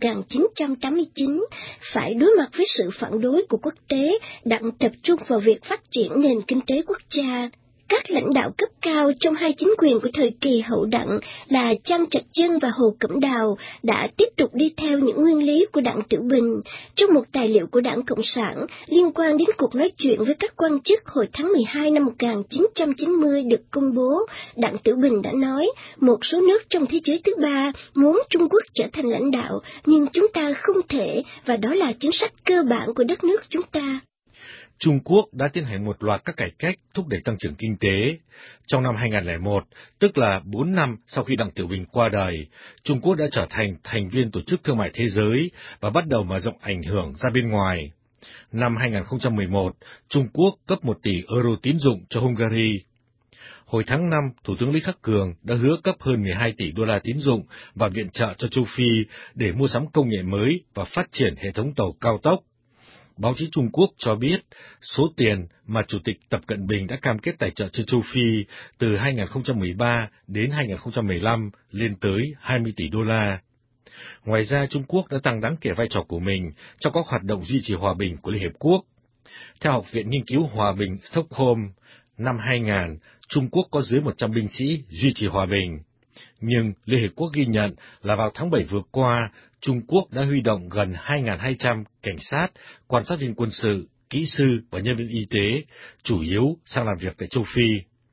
1989. Phải đối mặt với sự phản đối của quốc tế, Đặng tập trung vào việc phát triển nền kinh tế quốc gia. Các lãnh đạo cấp cao trong hai chính quyền của thời kỳ hậu Đặng là Trang Trạch Dân và Hồ Cẩm Đào đã tiếp tục đi theo những nguyên lý của Đặng Tiểu Bình. Trong một tài liệu của Đảng Cộng sản liên quan đến cuộc nói chuyện với các quan chức hồi tháng 12 năm 1990 được công bố, Đặng Tiểu Bình đã nói, một số nước trong thế giới thứ ba muốn Trung Quốc trở thành lãnh đạo, nhưng chúng ta không thể, và đó là chính sách cơ bản của đất nước chúng ta. Trung Quốc đã tiến hành một loạt các cải cách thúc đẩy tăng trưởng kinh tế. Trong năm 2001, tức là 4 năm sau khi Đặng Tiểu Bình qua đời, Trung Quốc đã trở thành thành viên Tổ chức Thương mại Thế giới và bắt đầu mở rộng ảnh hưởng ra bên ngoài. Năm 2011, Trung Quốc cấp 1 tỷ euro tín dụng cho Hungary. Hồi tháng 5, Thủ tướng Lý Khắc Cường đã hứa cấp hơn 12 tỷ đô la tín dụng và viện trợ cho châu Phi để mua sắm công nghệ mới và phát triển hệ thống tàu cao tốc. Báo chí Trung Quốc cho biết số tiền mà Chủ tịch Tập Cận Bình đã cam kết tài trợ cho châu Phi từ 2013 đến 2015 lên tới 20 tỷ đô la. Ngoài ra, Trung Quốc đã tăng đáng kể vai trò của mình trong các hoạt động duy trì hòa bình của Liên Hiệp Quốc. Theo Học viện Nghiên cứu Hòa bình Stockholm, năm 2000, Trung Quốc có dưới 100 binh sĩ duy trì hòa bình. Nhưng Liên Hiệp Quốc ghi nhận là vào tháng 7 vừa qua, Trung Quốc đã huy động gần 2.200 cảnh sát, quan sát viên quân sự, kỹ sư và nhân viên y tế, chủ yếu sang làm việc tại châu Phi.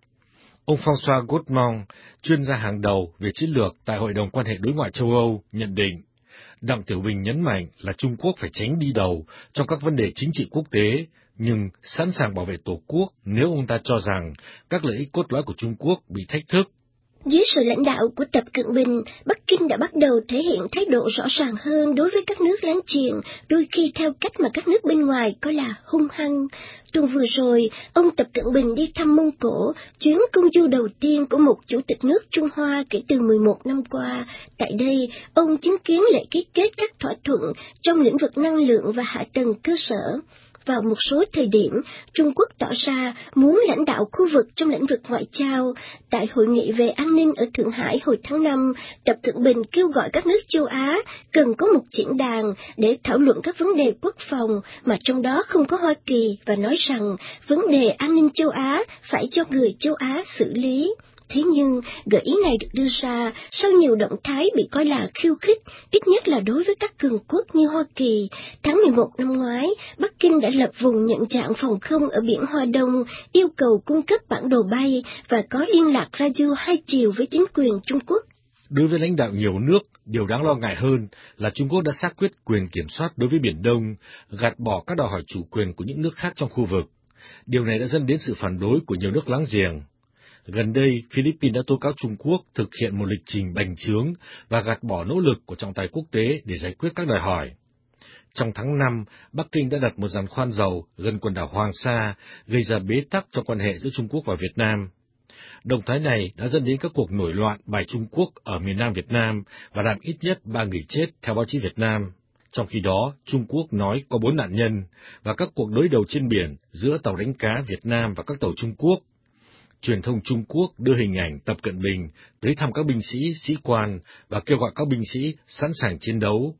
Ông François Godemont, chuyên gia hàng đầu về chiến lược tại Hội đồng quan hệ đối ngoại châu Âu, nhận định, Đặng Tiểu Bình nhấn mạnh là Trung Quốc phải tránh đi đầu trong các vấn đề chính trị quốc tế, nhưng sẵn sàng bảo vệ Tổ quốc nếu ông ta cho rằng các lợi ích cốt lõi của Trung Quốc bị thách thức. Dưới sự lãnh đạo của Tập Cận Bình, Bắc Kinh đã bắt đầu thể hiện thái độ rõ ràng hơn đối với các nước láng giềng, đôi khi theo cách mà các nước bên ngoài coi là hung hăng. Tuần vừa rồi, ông Tập Cận Bình đi thăm Mông Cổ, chuyến công du đầu tiên của một chủ tịch nước Trung Hoa kể từ 11 năm qua. Tại đây, ông chứng kiến lễ ký kết các thỏa thuận trong lĩnh vực năng lượng và hạ tầng cơ sở. Vào một số thời điểm, Trung Quốc tỏ ra muốn lãnh đạo khu vực trong lĩnh vực ngoại giao. Tại hội nghị về an ninh ở Thượng Hải hồi tháng 5, Tập Cận Bình kêu gọi các nước châu Á cần có một diễn đàn để thảo luận các vấn đề quốc phòng mà trong đó không có Hoa Kỳ và nói rằng vấn đề an ninh châu Á phải cho người châu Á xử lý. Thế nhưng, gợi ý này được đưa ra sau nhiều động thái bị coi là khiêu khích, ít nhất là đối với các cường quốc như Hoa Kỳ. Tháng 11 năm ngoái, Bắc Kinh đã lập vùng nhận dạng phòng không ở biển Hoa Đông, yêu cầu cung cấp bản đồ bay và có liên lạc radio hai chiều với chính quyền Trung Quốc. Đối với lãnh đạo nhiều nước, điều đáng lo ngại hơn là Trung Quốc đã xác quyết quyền kiểm soát đối với Biển Đông, gạt bỏ các đòi hỏi chủ quyền của những nước khác trong khu vực. Điều này đã dẫn đến sự phản đối của nhiều nước láng giềng. Gần đây, Philippines đã tố cáo Trung Quốc thực hiện một lịch trình bành trướng và gạt bỏ nỗ lực của trọng tài quốc tế để giải quyết các đòi hỏi. Trong tháng 5, Bắc Kinh đã đặt một giàn khoan dầu gần quần đảo Hoàng Sa, gây ra bế tắc trong quan hệ giữa Trung Quốc và Việt Nam. Động thái này đã dẫn đến các cuộc nổi loạn bài Trung Quốc ở miền Nam Việt Nam và làm ít nhất 3 người chết theo báo chí Việt Nam. Trong khi đó, Trung Quốc nói có 4 nạn nhân và các cuộc đối đầu trên biển giữa tàu đánh cá Việt Nam và các tàu Trung Quốc. Truyền thông Trung Quốc đưa hình ảnh Tập Cận Bình tới thăm các binh sĩ, sĩ quan và kêu gọi các binh sĩ sẵn sàng chiến đấu.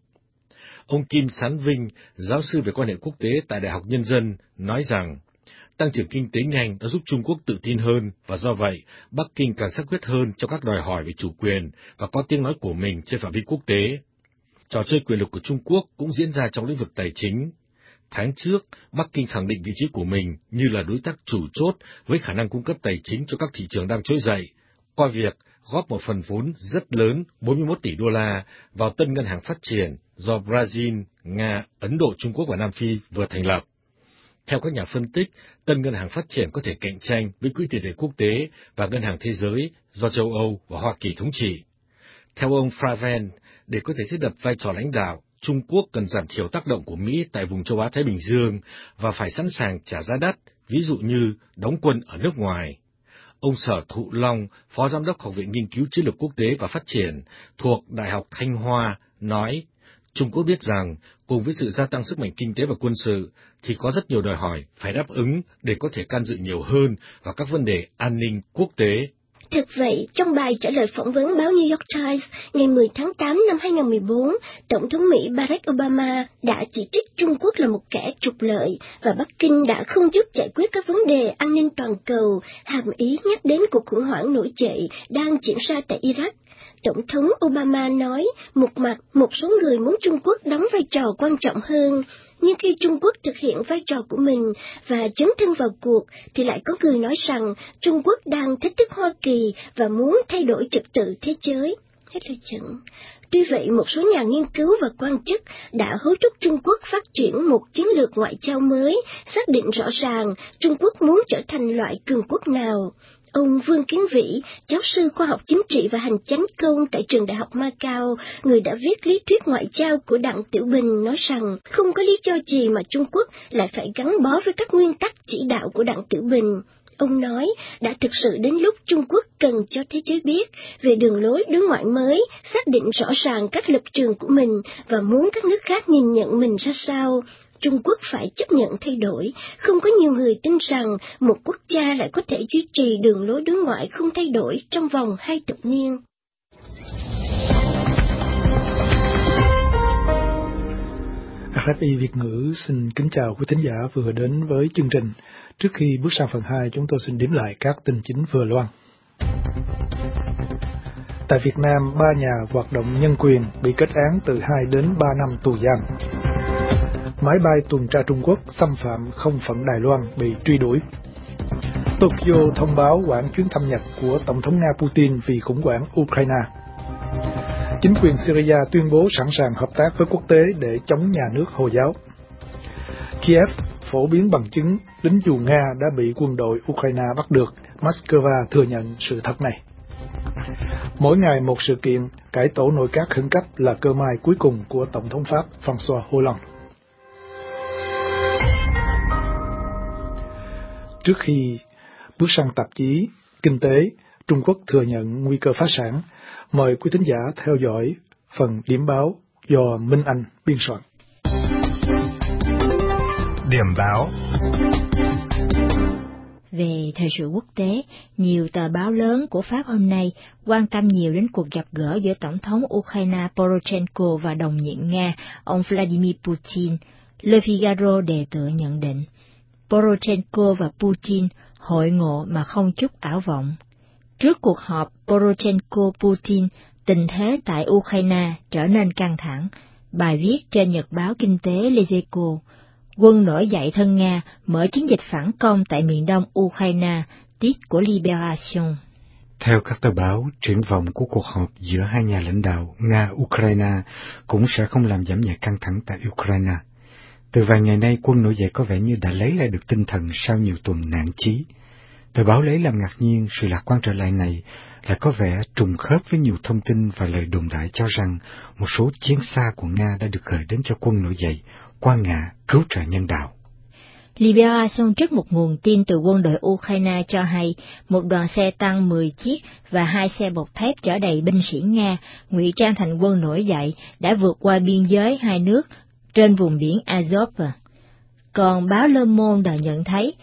Ông Kim Sán Vinh, giáo sư về quan hệ quốc tế tại Đại học Nhân dân, nói rằng tăng trưởng kinh tế nhanh đã giúp Trung Quốc tự tin hơn và do vậy Bắc Kinh càng xác quyết hơn trong các đòi hỏi về chủ quyền và có tiếng nói của mình trên phạm vi quốc tế. Trò chơi quyền lực của Trung Quốc cũng diễn ra trong lĩnh vực tài chính. Tháng trước, Bắc Kinh khẳng định vị trí của mình như là đối tác chủ chốt với khả năng cung cấp tài chính cho các thị trường đang trỗi dậy, qua việc góp một phần vốn rất lớn 41 tỷ đô la vào Tân Ngân hàng Phát triển do Brazil, Nga, Ấn Độ, Trung Quốc và Nam Phi vừa thành lập. Theo các nhà phân tích, Tân Ngân hàng Phát triển có thể cạnh tranh với Quỹ tiền tệ quốc tế và Ngân hàng Thế giới do châu Âu và Hoa Kỳ thống trị. Theo ông Fraven, để có thể thiết lập vai trò lãnh đạo, Trung Quốc cần giảm thiểu tác động của Mỹ tại vùng châu Á-Thái Bình Dương và phải sẵn sàng trả giá đắt, ví dụ như đóng quân ở nước ngoài. Ông Sở Thụ Long, Phó Giám đốc Học viện Nghiên cứu Chiến lược Quốc tế và Phát triển thuộc Đại học Thanh Hoa, nói Trung Quốc biết rằng cùng với sự gia tăng sức mạnh kinh tế và quân sự thì có rất nhiều đòi hỏi phải đáp ứng để có thể can dự nhiều hơn vào các vấn đề an ninh quốc tế. Thực vậy, trong bài trả lời phỏng vấn báo New York Times ngày 10 tháng 8 năm 2014, Tổng thống Mỹ Barack Obama đã chỉ trích Trung Quốc là một kẻ trục lợi và Bắc Kinh đã không giúp giải quyết các vấn đề an ninh toàn cầu, hàm ý nhắc đến cuộc khủng hoảng nổi dậy đang diễn ra tại Iraq. Tổng thống Obama nói, một mặt, một số người muốn Trung Quốc đóng vai trò quan trọng hơn, nhưng khi Trung Quốc thực hiện vai trò của mình và dấn thân vào cuộc, thì lại có người nói rằng Trung Quốc đang thách thức Hoa Kỳ và muốn thay đổi trật tự thế giới. Hết lời dẫn. Tuy vậy, một số nhà nghiên cứu và quan chức đã hối thúc Trung Quốc phát triển một chiến lược ngoại giao mới, xác định rõ ràng Trung Quốc muốn trở thành loại cường quốc nào. Ông Vương Kiến Vĩ, giáo sư khoa học chính trị và hành chánh công tại trường Đại học Macau, người đã viết lý thuyết ngoại giao của Đặng Tiểu Bình, nói rằng không có lý do gì mà Trung Quốc lại phải gắn bó với các nguyên tắc chỉ đạo của Đặng Tiểu Bình. Ông nói đã thực sự đến lúc Trung Quốc cần cho thế giới biết về đường lối đối ngoại mới, xác định rõ ràng các lập trường của mình và muốn các nước khác nhìn nhận mình ra sao. Trung Quốc phải chấp nhận thay đổi. Không có nhiều người tin rằng một quốc gia lại có thể duy trì đường lối đối ngoại không thay đổi trong vòng 2 thập niên. RFI Việt ngữ xin kính chào quý thính giả vừa đến với chương trình. Trước khi bước sang phần 2, chúng tôi xin điểm lại các tin chính vừa loan. Tại Việt Nam, 3 nhà hoạt động nhân quyền bị kết án từ 2 đến 3 năm tù giam. Máy bay tuần tra Trung Quốc xâm phạm không phận Đài Loan bị truy đuổi. Tokyo thông báo hoãn chuyến thăm Nhật của Tổng thống Nga Putin vì khủng hoảng Ukraine. Chính quyền Syria tuyên bố sẵn sàng hợp tác với quốc tế để chống nhà nước Hồi giáo. Kiev phổ biến bằng chứng lính dù Nga đã bị quân đội Ukraine bắt được. Moscow thừa nhận sự thật này. Mỗi ngày một sự kiện, cải tổ nội các khẩn cấp là cơ may cuối cùng của Tổng thống Pháp François Hollande. Trước khi bước sang tạp chí Kinh tế, Trung Quốc thừa nhận nguy cơ phá sản. Mời quý thính giả theo dõi phần điểm báo do Minh Anh biên soạn. Điểm báo. Về thời sự quốc tế, nhiều tờ báo lớn của Pháp hôm nay quan tâm nhiều đến cuộc gặp gỡ giữa Tổng thống Ukraine Poroshenko và đồng nhiệm Nga, ông Vladimir Putin. Le Figaro đề tựa nhận định, Poroshenko và Putin hội ngộ mà không chút ảo vọng. Trước cuộc họp Poroshenko-Putin, tình thế tại Ukraine trở nên căng thẳng. Bài viết trên nhật báo kinh tế Les Echos, quân nổi dậy thân Nga mở chiến dịch phản công tại miền đông Ukraine, tiết của Libération. Theo các tờ báo, triển vọng của cuộc họp giữa hai nhà lãnh đạo Nga-Ukraine cũng sẽ không làm giảm nhẹ căng thẳng tại Ukraine. Từ vài ngày nay, quân nổi dậy có vẻ như đã lấy lại được tinh thần sau nhiều tuần nản chí. Tờ báo lấy làm ngạc nhiên sự lạc quan trở lại này lại có vẻ trùng khớp với nhiều thông tin và lời đồn đại cho rằng một số chiến xa của Nga đã được gửi đến cho quân nổi dậy qua ngã cứu trợ nhân đạo. Libération trích một nguồn tin từ quân đội Ukraine cho hay một đoàn xe tăng 10 chiếc và 2 xe bọc thép chở đầy binh sĩ Nga ngụy trang thành quân nổi dậy đã vượt qua biên giới hai nước trên vùng biển Azov. Còn báo Le Monde nhận thấy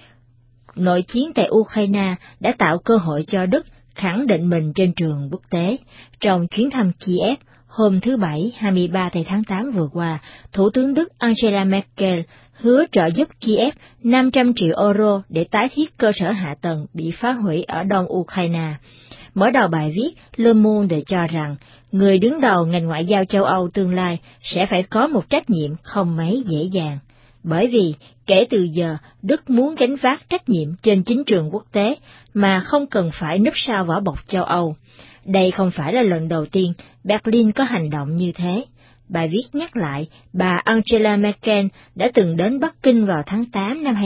nội chiến tại Ukraine đã tạo cơ hội cho Đức khẳng định mình trên trường quốc tế. Trong chuyến thăm Kiev hôm thứ Bảy 23 tháng 8 vừa qua, Thủ tướng Đức Angela Merkel hứa trợ giúp Kiev 500 triệu euro để tái thiết cơ sở hạ tầng bị phá hủy ở đông Ukraine. Mở đầu bài viết, Le Monde cho rằng người đứng đầu ngành ngoại giao châu Âu tương lai sẽ phải có một trách nhiệm không mấy dễ dàng. Bởi vì, kể từ giờ, Đức muốn gánh vác trách nhiệm trên chính trường quốc tế mà không cần phải núp sau vỏ bọc châu Âu. Đây không phải là lần đầu tiên Berlin có hành động như thế. Bài viết nhắc lại, bà Angela Merkel đã từng đến Bắc Kinh vào tháng 8 năm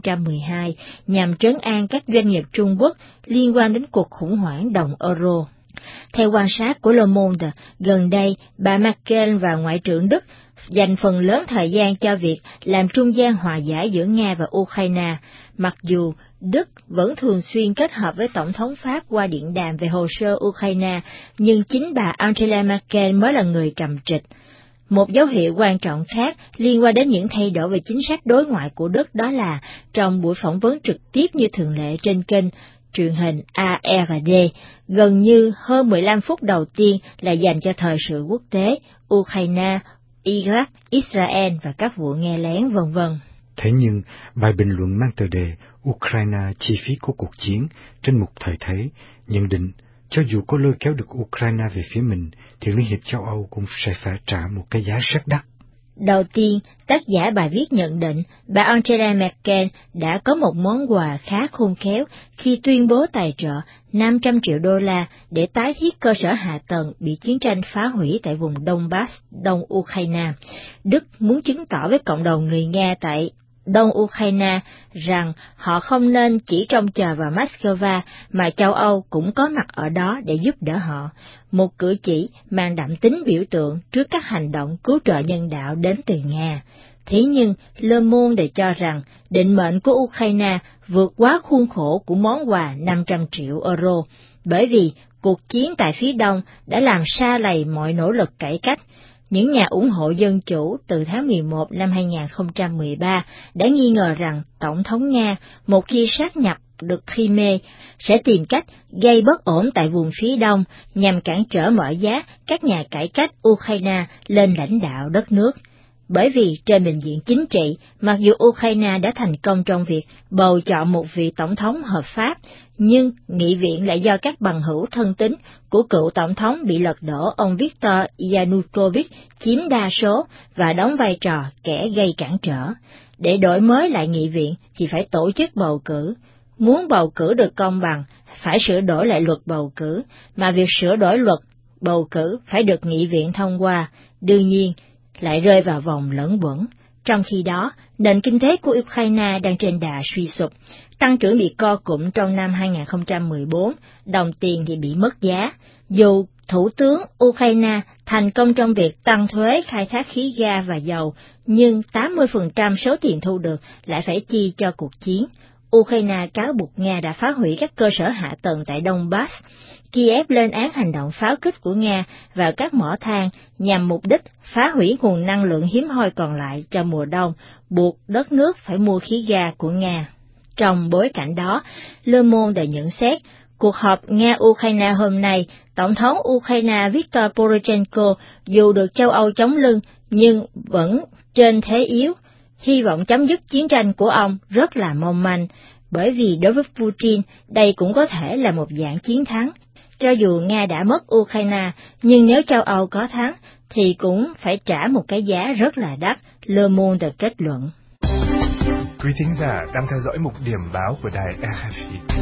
2012 nhằm trấn an các doanh nghiệp Trung Quốc liên quan đến cuộc khủng hoảng đồng euro. Theo quan sát của Le Monde, gần đây, bà Merkel và Ngoại trưởng Đức dành phần lớn thời gian cho việc làm trung gian hòa giải giữa Nga và Ukraine, mặc dù Đức vẫn thường xuyên kết hợp với Tổng thống Pháp qua điện đàm về hồ sơ Ukraine, nhưng chính bà Angela Merkel mới là người cầm trịch. Một dấu hiệu quan trọng khác liên quan đến những thay đổi về chính sách đối ngoại của Đức đó là trong buổi phỏng vấn trực tiếp như thường lệ trên kênh truyền hình ARD, gần như hơn 15 phút đầu tiên là dành cho thời sự quốc tế, Ukraine, Iraq, Israel và các vụ nghe lén v.v. Thế nhưng, bài bình luận mang tựa đề Ukraine chi phí của cuộc chiến trên mục Thời Thế nhận định cho dù có lôi kéo được Ukraine về phía mình thì Liên hiệp châu Âu cũng sẽ phải trả một cái giá rất đắt. Đầu tiên, tác giả bài viết nhận định bà Angela Merkel đã có một món quà khá khôn khéo khi tuyên bố tài trợ 500 triệu đô la để tái thiết cơ sở hạ tầng bị chiến tranh phá hủy tại vùng Donbass, đông Ukraine. Đức muốn chứng tỏ với cộng đồng người Nga tại đông Ukraine rằng họ không nên chỉ trông chờ vào Moscow mà châu Âu cũng có mặt ở đó để giúp đỡ họ, một cử chỉ mang đậm tính biểu tượng trước các hành động cứu trợ nhân đạo đến từ Nga. Thế nhưng, Le Monde cho rằng định mệnh của Ukraine vượt quá khuôn khổ của món quà 500 triệu euro, bởi vì cuộc chiến tại phía đông đã làm sa lầy mọi nỗ lực cải cách. những nhà ủng hộ dân chủ từ tháng 11 năm 2013 đã nghi ngờ rằng Tổng thống Nga, một khi sáp nhập được Crimea, sẽ tìm cách gây bất ổn tại vùng phía đông nhằm cản trở mọi giá các nhà cải cách Ukraine lên lãnh đạo đất nước. Bởi vì trên bình diện chính trị, mặc dù Ukraine đã thành công trong việc bầu chọn một vị tổng thống hợp pháp, nhưng nghị viện lại do các bằng hữu thân tín của cựu tổng thống bị lật đổ ông Viktor Yanukovych chiếm đa số và đóng vai trò kẻ gây cản trở. Để đổi mới lại nghị viện thì phải tổ chức bầu cử. Muốn bầu cử được công bằng, phải sửa đổi lại luật bầu cử, mà việc sửa đổi luật bầu cử phải được nghị viện thông qua, đương nhiên lại rơi vào vòng lẫn quẩn. Trong khi đó, nền kinh tế của Ukraine đang trên đà suy sụp, tăng trưởng bị co cụm trong năm 2014, đồng tiền thì bị mất giá. Dù Thủ tướng Ukraine thành công trong việc tăng thuế khai thác khí ga và dầu, nhưng 80% số tiền thu được lại phải chi cho cuộc chiến. Ukraine cáo buộc Nga đã phá hủy các cơ sở hạ tầng tại Donbass. Kiev lên án hành động pháo kích của Nga vào các mỏ than nhằm mục đích phá hủy nguồn năng lượng hiếm hoi còn lại cho mùa đông, buộc đất nước phải mua khí ga của Nga. Trong bối cảnh đó, Le Monde đã nhận xét, cuộc họp Nga-Ukraine hôm nay, Tổng thống Ukraine Viktor Poroshenko dù được châu Âu chống lưng nhưng vẫn trên thế yếu. Hy vọng chấm dứt chiến tranh của ông rất là mong manh, bởi vì đối với Putin, đây cũng có thể là một dạng chiến thắng. Cho dù Nga đã mất Ukraine, nhưng nếu châu Âu có thắng, thì cũng phải trả một cái giá rất là đắt, Le Monde kết luận. Quý thính giả đang theo dõi mục điểm báo của đài RFI.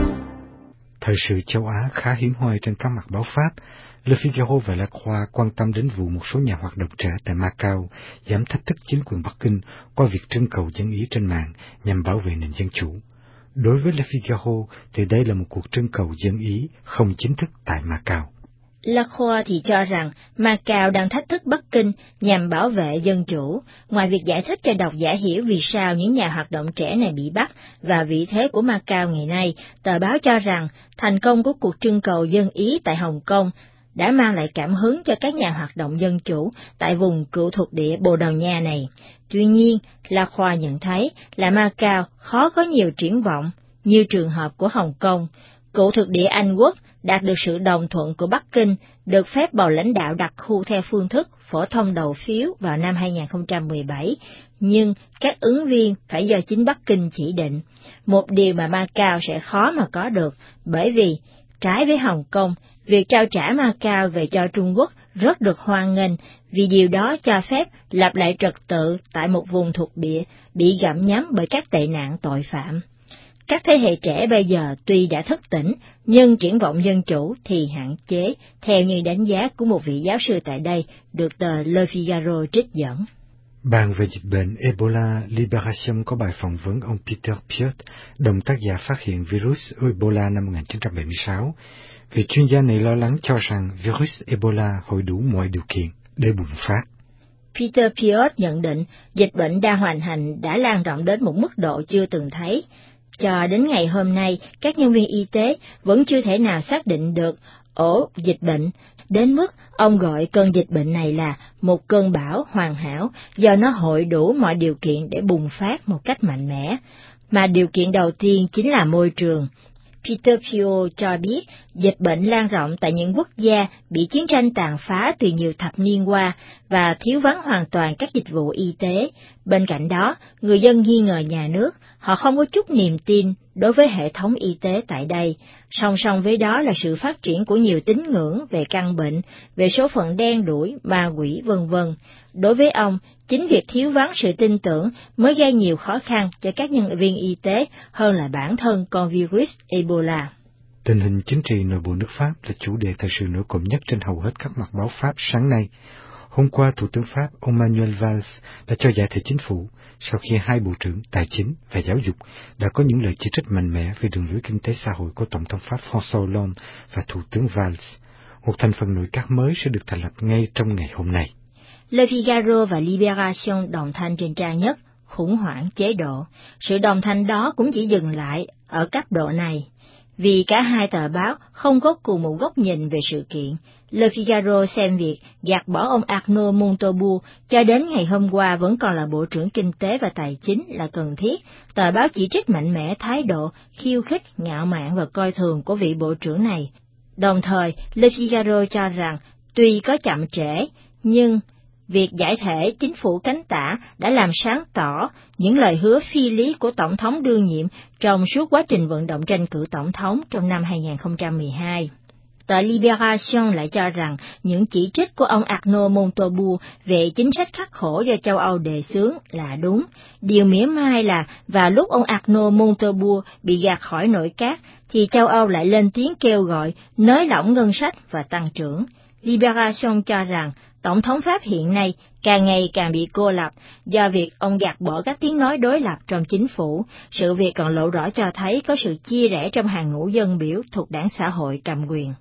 Thời sự châu Á khá hiếm hoi trên các mặt báo Pháp. Le Figaro và La Croix quan tâm đến vụ một số nhà hoạt động trẻ tại Macau dám thách thức chính quyền Bắc Kinh qua việc trưng cầu dân ý trên mạng nhằm bảo vệ nền dân chủ. Đối với Le Figaro thì đây là một cuộc trưng cầu dân ý không chính thức tại Macau. La Croix thì cho rằng Macau đang thách thức Bắc Kinh nhằm bảo vệ dân chủ. Ngoài việc giải thích cho độc giả hiểu vì sao những nhà hoạt động trẻ này bị bắt và vị thế của Macau ngày nay, tờ báo cho rằng thành công của cuộc trưng cầu dân ý tại Hồng Kông đã mang lại cảm hứng cho các nhà hoạt động dân chủ tại vùng cựu thuộc địa Bồ Đào Nha này. Tuy nhiên, La Croix nhận thấy là Macau khó có nhiều triển vọng như trường hợp của Hồng Kông. Cựu thuộc địa Anh Quốc đạt được sự đồng thuận của Bắc Kinh, được phép bầu lãnh đạo đặc khu theo phương thức phổ thông đầu phiếu vào năm 2017, nhưng các ứng viên phải do chính Bắc Kinh chỉ định, một điều mà Macau sẽ khó mà có được, bởi vì, trái với Hồng Kông, việc trao trả Macau về cho Trung Quốc rất được hoan nghênh vì điều đó cho phép lập lại trật tự tại một vùng thuộc địa bị gặm nhấm bởi các tệ nạn tội phạm. Các thế hệ trẻ bây giờ tuy đã thức tỉnh, nhưng triển vọng dân chủ thì hạn chế, theo như đánh giá của một vị giáo sư tại đây, được tờ Le Figaro trích dẫn. Bàn về dịch bệnh Ebola, Libération có bài phỏng vấn ông Peter Piot, đồng tác giả phát hiện virus Ebola năm 1976, vì chuyên gia này lo lắng cho rằng virus Ebola hội đủ mọi điều kiện để bùng phát. Peter Piot nhận định dịch bệnh đa hoành hành đã lan rộng đến một mức độ chưa từng thấy. Cho đến ngày hôm nay, các nhân viên y tế vẫn chưa thể nào xác định được ổ dịch bệnh, đến mức ông gọi cơn dịch bệnh này là một cơn bão hoàn hảo do nó hội đủ mọi điều kiện để bùng phát một cách mạnh mẽ, mà điều kiện đầu tiên chính là môi trường. Peter Piot cho biết dịch bệnh lan rộng tại những quốc gia bị chiến tranh tàn phá từ nhiều thập niên qua và thiếu vắng hoàn toàn các dịch vụ y tế. Bên cạnh đó, người dân nghi ngờ nhà nước, họ không có chút niềm tin đối với hệ thống y tế tại đây. Song song với đó là sự phát triển của nhiều tín ngưỡng về căn bệnh, về số phận đen đủi, ma quỷ v.v. Đối với ông, chính việc thiếu vắng sự tin tưởng mới gây nhiều khó khăn cho các nhân viên y tế hơn là bản thân con virus Ebola. Tình hình chính trị nội bộ nước Pháp là chủ đề thời sự nổi cộm nhất trên hầu hết các mặt báo Pháp sáng nay. Hôm qua, Thủ tướng Pháp Emmanuel Valls đã cho giải thể chính phủ sau khi hai bộ trưởng Tài chính và Giáo dục đã có những lời chỉ trích mạnh mẽ về đường lối kinh tế xã hội của Tổng thống Pháp François Hollande và Thủ tướng Valls. Một thành phần nội các mới sẽ được thành lập ngay trong ngày hôm nay. Le Figaro và Libération đồng thanh trên trang nhất, khủng hoảng chế độ. Sự đồng thanh đó cũng chỉ dừng lại ở cấp độ này. vì cả hai tờ báo không có cùng một góc nhìn về sự kiện. Le Figaro xem việc gạt bỏ ông Arnaud Montebourg cho đến ngày hôm qua vẫn còn là Bộ trưởng Kinh tế và Tài chính là cần thiết. Tờ báo chỉ trích mạnh mẽ thái độ khiêu khích, ngạo mạn và coi thường của vị bộ trưởng này. Đồng thời, Le Figaro cho rằng tuy có chậm trễ, nhưng việc giải thể chính phủ cánh tả đã làm sáng tỏ những lời hứa phi lý của Tổng thống đương nhiệm trong suốt quá trình vận động tranh cử Tổng thống trong năm 2012. Tờ Libération lại cho rằng những chỉ trích của ông Arnaud Montebourg về chính sách khắc khổ do châu Âu đề xướng là đúng. Điều mỉa mai là vào lúc ông Arnaud Montebourg bị gạt khỏi nội các, thì châu Âu lại lên tiếng kêu gọi nới lỏng ngân sách và tăng trưởng. Libération cho rằng Tổng thống Pháp hiện nay càng ngày càng bị cô lập do việc ông gạt bỏ các tiếng nói đối lập trong chính phủ. Sự việc còn lộ rõ cho thấy có sự chia rẽ trong hàng ngũ dân biểu thuộc đảng xã hội cầm quyền.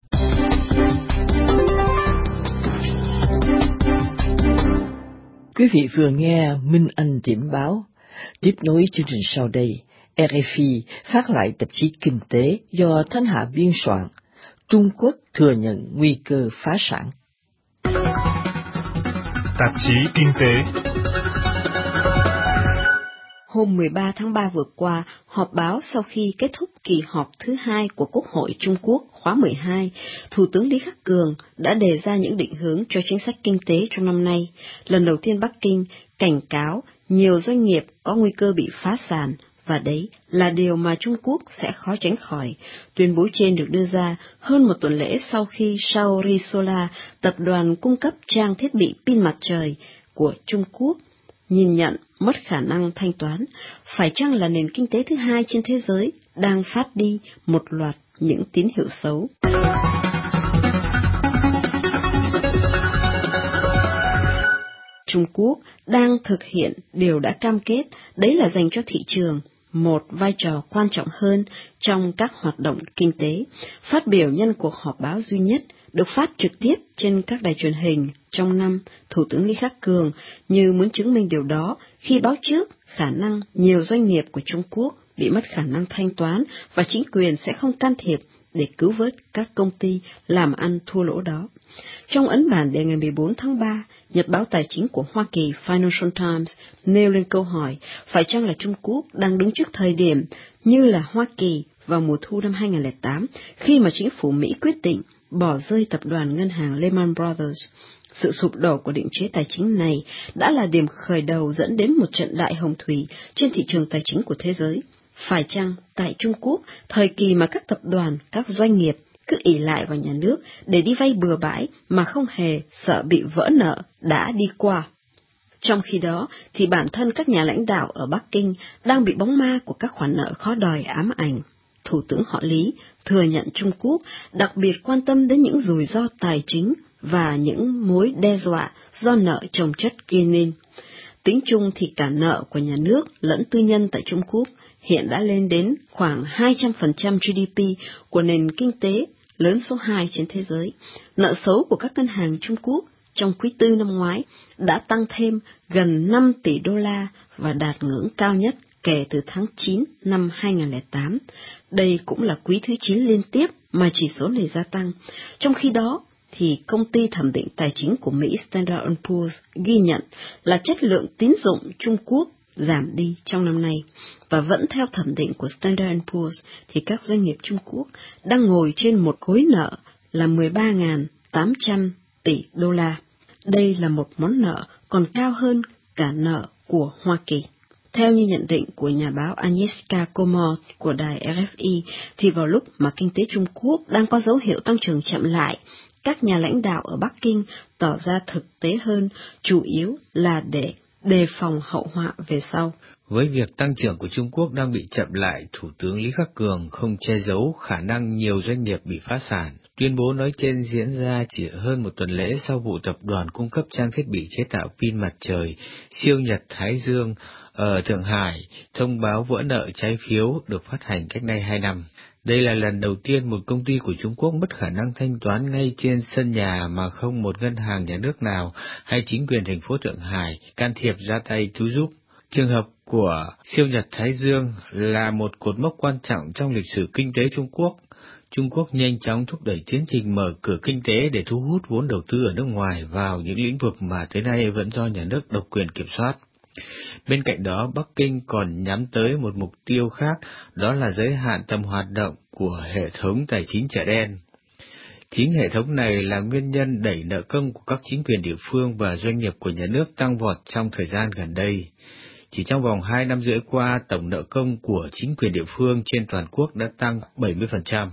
Quý vị vừa nghe Minh Anh điểm báo. Tiếp nối chương trình sau đây, RFI phát lại tạp chí Kinh tế do Thanh Hà biên soạn. Trung Quốc thừa nhận nguy cơ phá sản. Tạp chí Kinh tế. Hôm 13 tháng 3 vừa qua, họp báo sau khi kết thúc kỳ họp thứ 2 của Quốc hội Trung Quốc khóa 12, Thủ tướng Lý Khắc Cường đã đề ra những định hướng cho chính sách kinh tế trong năm nay. Lần đầu tiên Bắc Kinh cảnh cáo nhiều doanh nghiệp có nguy cơ bị phá sản, và đấy là điều mà Trung Quốc sẽ khó tránh khỏi. Tuyên bố trên được đưa ra hơn một tuần lễ sau khi Shaori Solar, tập đoàn cung cấp trang thiết bị pin mặt trời của Trung Quốc, nhìn nhận mất khả năng thanh toán. Phải chăng là nền kinh tế thứ hai trên thế giới đang phát đi một loạt những tín hiệu xấu? Trung Quốc đang thực hiện điều đã cam kết, đấy là dành cho thị trường một vai trò quan trọng hơn trong các hoạt động kinh tế. Phát biểu nhân cuộc họp báo duy nhất được phát trực tiếp trên các đài truyền hình trong năm, Thủ tướng Lý Khắc Cường như muốn chứng minh điều đó khi báo trước khả năng nhiều doanh nghiệp của Trung Quốc bị mất khả năng thanh toán và chính quyền sẽ không can thiệp để cứu vớt các công ty làm ăn thua lỗ đó. Trong ấn bản đề ngày 14 tháng 3, Nhật báo tài chính của Hoa Kỳ Financial Times nêu lên câu hỏi phải chăng là Trung Quốc đang đứng trước thời điểm như là Hoa Kỳ vào mùa thu năm 2008 khi mà chính phủ Mỹ quyết định bỏ rơi tập đoàn ngân hàng Lehman Brothers. Sự sụp đổ của định chế tài chính này đã là điểm khởi đầu dẫn đến một trận đại hồng thủy trên thị trường tài chính của thế giới. Phải chăng tại Trung Quốc, thời kỳ mà các tập đoàn, các doanh nghiệp cứ ỷ lại vào nhà nước để đi vay bừa bãi mà không hề sợ bị vỡ nợ đã đi qua? Trong khi đó thì bản thân các nhà lãnh đạo ở Bắc Kinh đang bị bóng ma của các khoản nợ khó đòi ám ảnh. Thủ tướng họ Lý thừa nhận Trung Quốc đặc biệt quan tâm đến những rủi ro tài chính và những mối đe dọa do nợ chồng chất gây nên. Tính chung thì cả nợ của nhà nước lẫn tư nhân tại Trung Quốc hiện đã lên đến khoảng 200% GDP của nền kinh tế lớn số 2 trên thế giới. Nợ xấu của các ngân hàng Trung Quốc trong quý tư năm ngoái đã tăng thêm gần 5 tỷ đô la và đạt ngưỡng cao nhất kể từ tháng 9 năm 2008. Đây cũng là quý thứ 9 liên tiếp mà chỉ số này gia tăng. Trong khi đó, thì công ty thẩm định tài chính của Mỹ Standard & Poor's ghi nhận là chất lượng tín dụng Trung Quốc giảm đi trong năm nay, và vẫn theo thẩm định của Standard & Poor's thì các doanh nghiệp Trung Quốc đang ngồi trên một khối nợ là 13.800 tỷ đô la. Đây là một món nợ còn cao hơn cả nợ của Hoa Kỳ. Theo như nhận định của nhà báo Agnieszka Komor của đài RFI, thì vào lúc mà kinh tế Trung Quốc đang có dấu hiệu tăng trưởng chậm lại, các nhà lãnh đạo ở Bắc Kinh tỏ ra thực tế hơn, chủ yếu là để đề phòng hậu họa về sau. Với việc tăng trưởng của Trung Quốc đang bị chậm lại, Thủ tướng Lý Khắc Cường không che giấu khả năng nhiều doanh nghiệp bị phá sản. Tuyên bố nói trên diễn ra chỉ hơn một tuần lễ sau vụ tập đoàn cung cấp trang thiết bị chế tạo pin mặt trời siêu Nhật Thái Dương ở Thượng Hải thông báo vỡ nợ trái phiếu được phát hành cách nay 2 năm. Đây là lần đầu tiên một công ty của Trung Quốc mất khả năng thanh toán ngay trên sân nhà mà không một ngân hàng nhà nước nào hay chính quyền thành phố Thượng Hải can thiệp ra tay cứu giúp. Trường hợp của siêu Nhật Thái Dương là một cột mốc quan trọng trong lịch sử kinh tế Trung Quốc. Trung Quốc nhanh chóng thúc đẩy tiến trình mở cửa kinh tế để thu hút vốn đầu tư ở nước ngoài vào những lĩnh vực mà tới nay vẫn do nhà nước độc quyền kiểm soát. Bên cạnh đó, Bắc Kinh còn nhắm tới một mục tiêu khác, đó là giới hạn tầm hoạt động của hệ thống tài chính chợ đen. Chính hệ thống này là nguyên nhân đẩy nợ công của các chính quyền địa phương và doanh nghiệp của nhà nước tăng vọt trong thời gian gần đây. Chỉ trong vòng 2 năm rưỡi qua, tổng nợ công của chính quyền địa phương trên toàn quốc đã tăng 70%.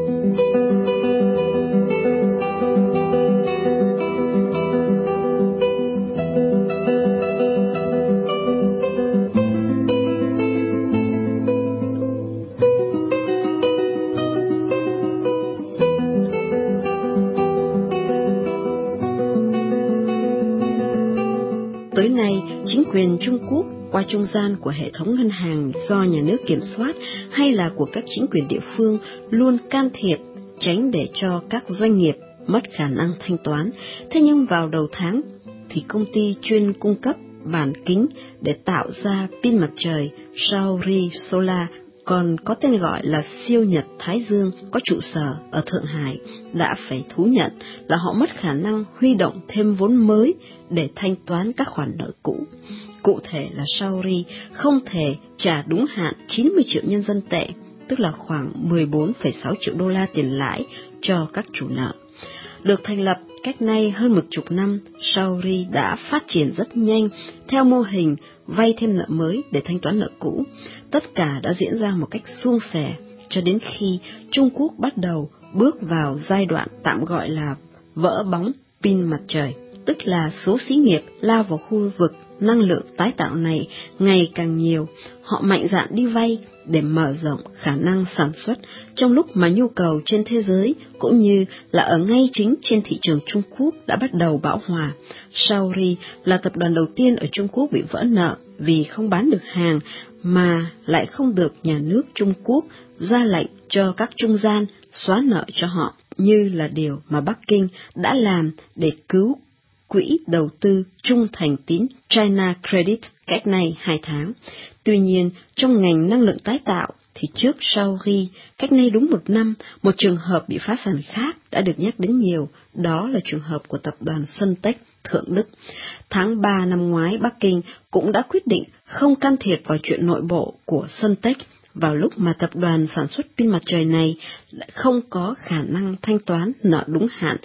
Tới nay, chính quyền Trung Quốc qua trung gian của hệ thống ngân hàng do nhà nước kiểm soát hay là của các chính quyền địa phương luôn can thiệp tránh để cho các doanh nghiệp mất khả năng thanh toán. Thế nhưng vào đầu tháng thì công ty chuyên cung cấp bản kính để tạo ra pin mặt trời Shaori Solar, còn có tên gọi là siêu Nhật Thái Dương, có trụ sở ở Thượng Hải, đã phải thú nhận là họ mất khả năng huy động thêm vốn mới để thanh toán các khoản nợ cũ. Cụ thể là Shaori không thể trả đúng hạn 90 triệu nhân dân tệ, tức là khoảng 14,6 triệu đô la tiền lãi cho các chủ nợ. Được thành lập cách nay hơn 10 năm, Shaori đã phát triển rất nhanh theo mô hình vay thêm nợ mới để thanh toán nợ cũ. Tất cả đã diễn ra một cách suôn sẻ cho đến khi Trung Quốc bắt đầu bước vào giai đoạn tạm gọi là vỡ bóng pin mặt trời, tức là số xí nghiệp lao vào khu vực năng lượng tái tạo này ngày càng nhiều. Họ mạnh dạn đi vay để mở rộng khả năng sản xuất trong lúc mà nhu cầu trên thế giới cũng như là ở ngay chính trên thị trường Trung Quốc đã bắt đầu bão hòa. Shaori là tập đoàn đầu tiên ở Trung Quốc bị vỡ nợ vì không bán được hàng mà lại không được nhà nước Trung Quốc ra lệnh cho các trung gian xóa nợ cho họ, như là điều mà Bắc Kinh đã làm để cứu quỹ đầu tư trung thành tín China Credit cách nay 2 tháng. Tuy nhiên, trong ngành năng lượng tái tạo thì trước Shaori, cách nay đúng 1 năm, một trường hợp bị phá sản khác đã được nhắc đến nhiều, đó là trường hợp của tập đoàn Suntech Thượng Đức. Tháng 3 năm ngoái, Bắc Kinh cũng đã quyết định không can thiệp vào chuyện nội bộ của Suntech vào lúc mà tập đoàn sản xuất pin mặt trời này lại không có khả năng thanh toán nợ đúng hạn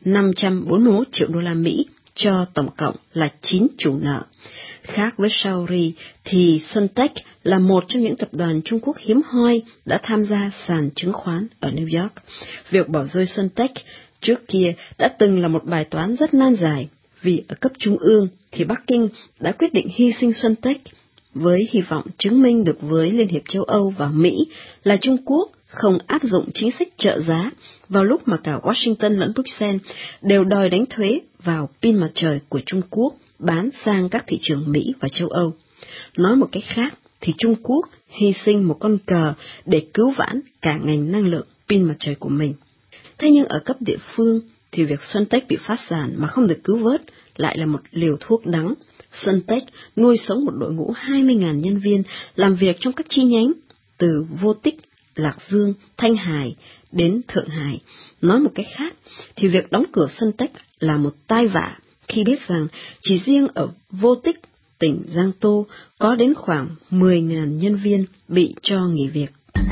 541 triệu đô la Mỹ cho tổng cộng là 9 chủ nợ. Khác với Shaori thì Suntech là một trong những tập đoàn Trung Quốc hiếm hoi đã tham gia sàn chứng khoán ở New York. Việc bỏ rơi Suntech trước kia đã từng là một bài toán rất nan giải, vì ở cấp trung ương thì Bắc Kinh đã quyết định hy sinh Suntech với hy vọng chứng minh được với Liên hiệp châu Âu và Mỹ là Trung Quốc không áp dụng chính sách trợ giá vào lúc mà cả Washington lẫn Bruxelles đều đòi đánh thuế vào pin mặt trời của Trung Quốc bán sang các thị trường Mỹ và châu Âu. Nói một cách khác thì Trung Quốc hy sinh một con cờ để cứu vãn cả ngành năng lượng pin mặt trời của mình. Thế nhưng ở cấp địa phương thì việc Suntech bị phá sản mà không được cứu vớt lại là một liều thuốc đắng. Suntech nuôi sống một đội ngũ 20.000 nhân viên làm việc trong các chi nhánh từ Vô Tích, Lạc Dương, Thanh Hải đến Thượng Hải. Nói một cách khác thì việc đóng cửa Suntech là một tai vạ khi biết rằng chỉ riêng ở Vô Tích, tỉnh Giang Tô có đến khoảng 10.000 nhân viên bị cho nghỉ việc.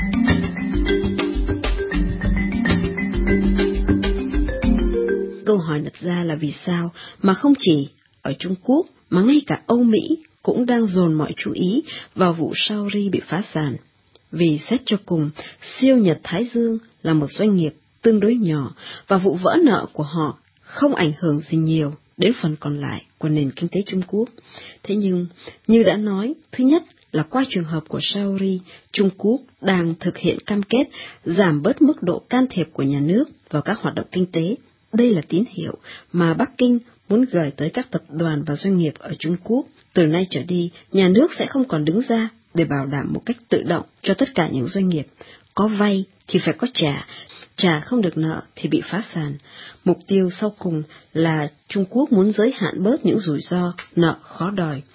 Câu hỏi đặt ra là vì sao mà không chỉ ở Trung Quốc mà ngay cả Âu Mỹ cũng đang dồn mọi chú ý vào vụ Shaori bị phá sản. Vì xét cho cùng, siêu Nhật Thái Dương là một doanh nghiệp tương đối nhỏ và vụ vỡ nợ của họ không ảnh hưởng gì nhiều đến phần còn lại của nền kinh tế Trung Quốc. Thế nhưng, như đã nói, thứ nhất là qua trường hợp của Shaori, Trung Quốc đang thực hiện cam kết giảm bớt mức độ can thiệp của nhà nước vào các hoạt động kinh tế. Đây là tín hiệu mà Bắc Kinh muốn gửi tới các tập đoàn và doanh nghiệp ở Trung Quốc. Từ nay trở đi, nhà nước sẽ không còn đứng ra để bảo đảm một cách tự động cho tất cả những doanh nghiệp. Có vay thì phải có trả không được nợ thì bị phá sản. Mục tiêu sau cùng là Trung Quốc muốn giới hạn bớt những rủi ro nợ khó đòi.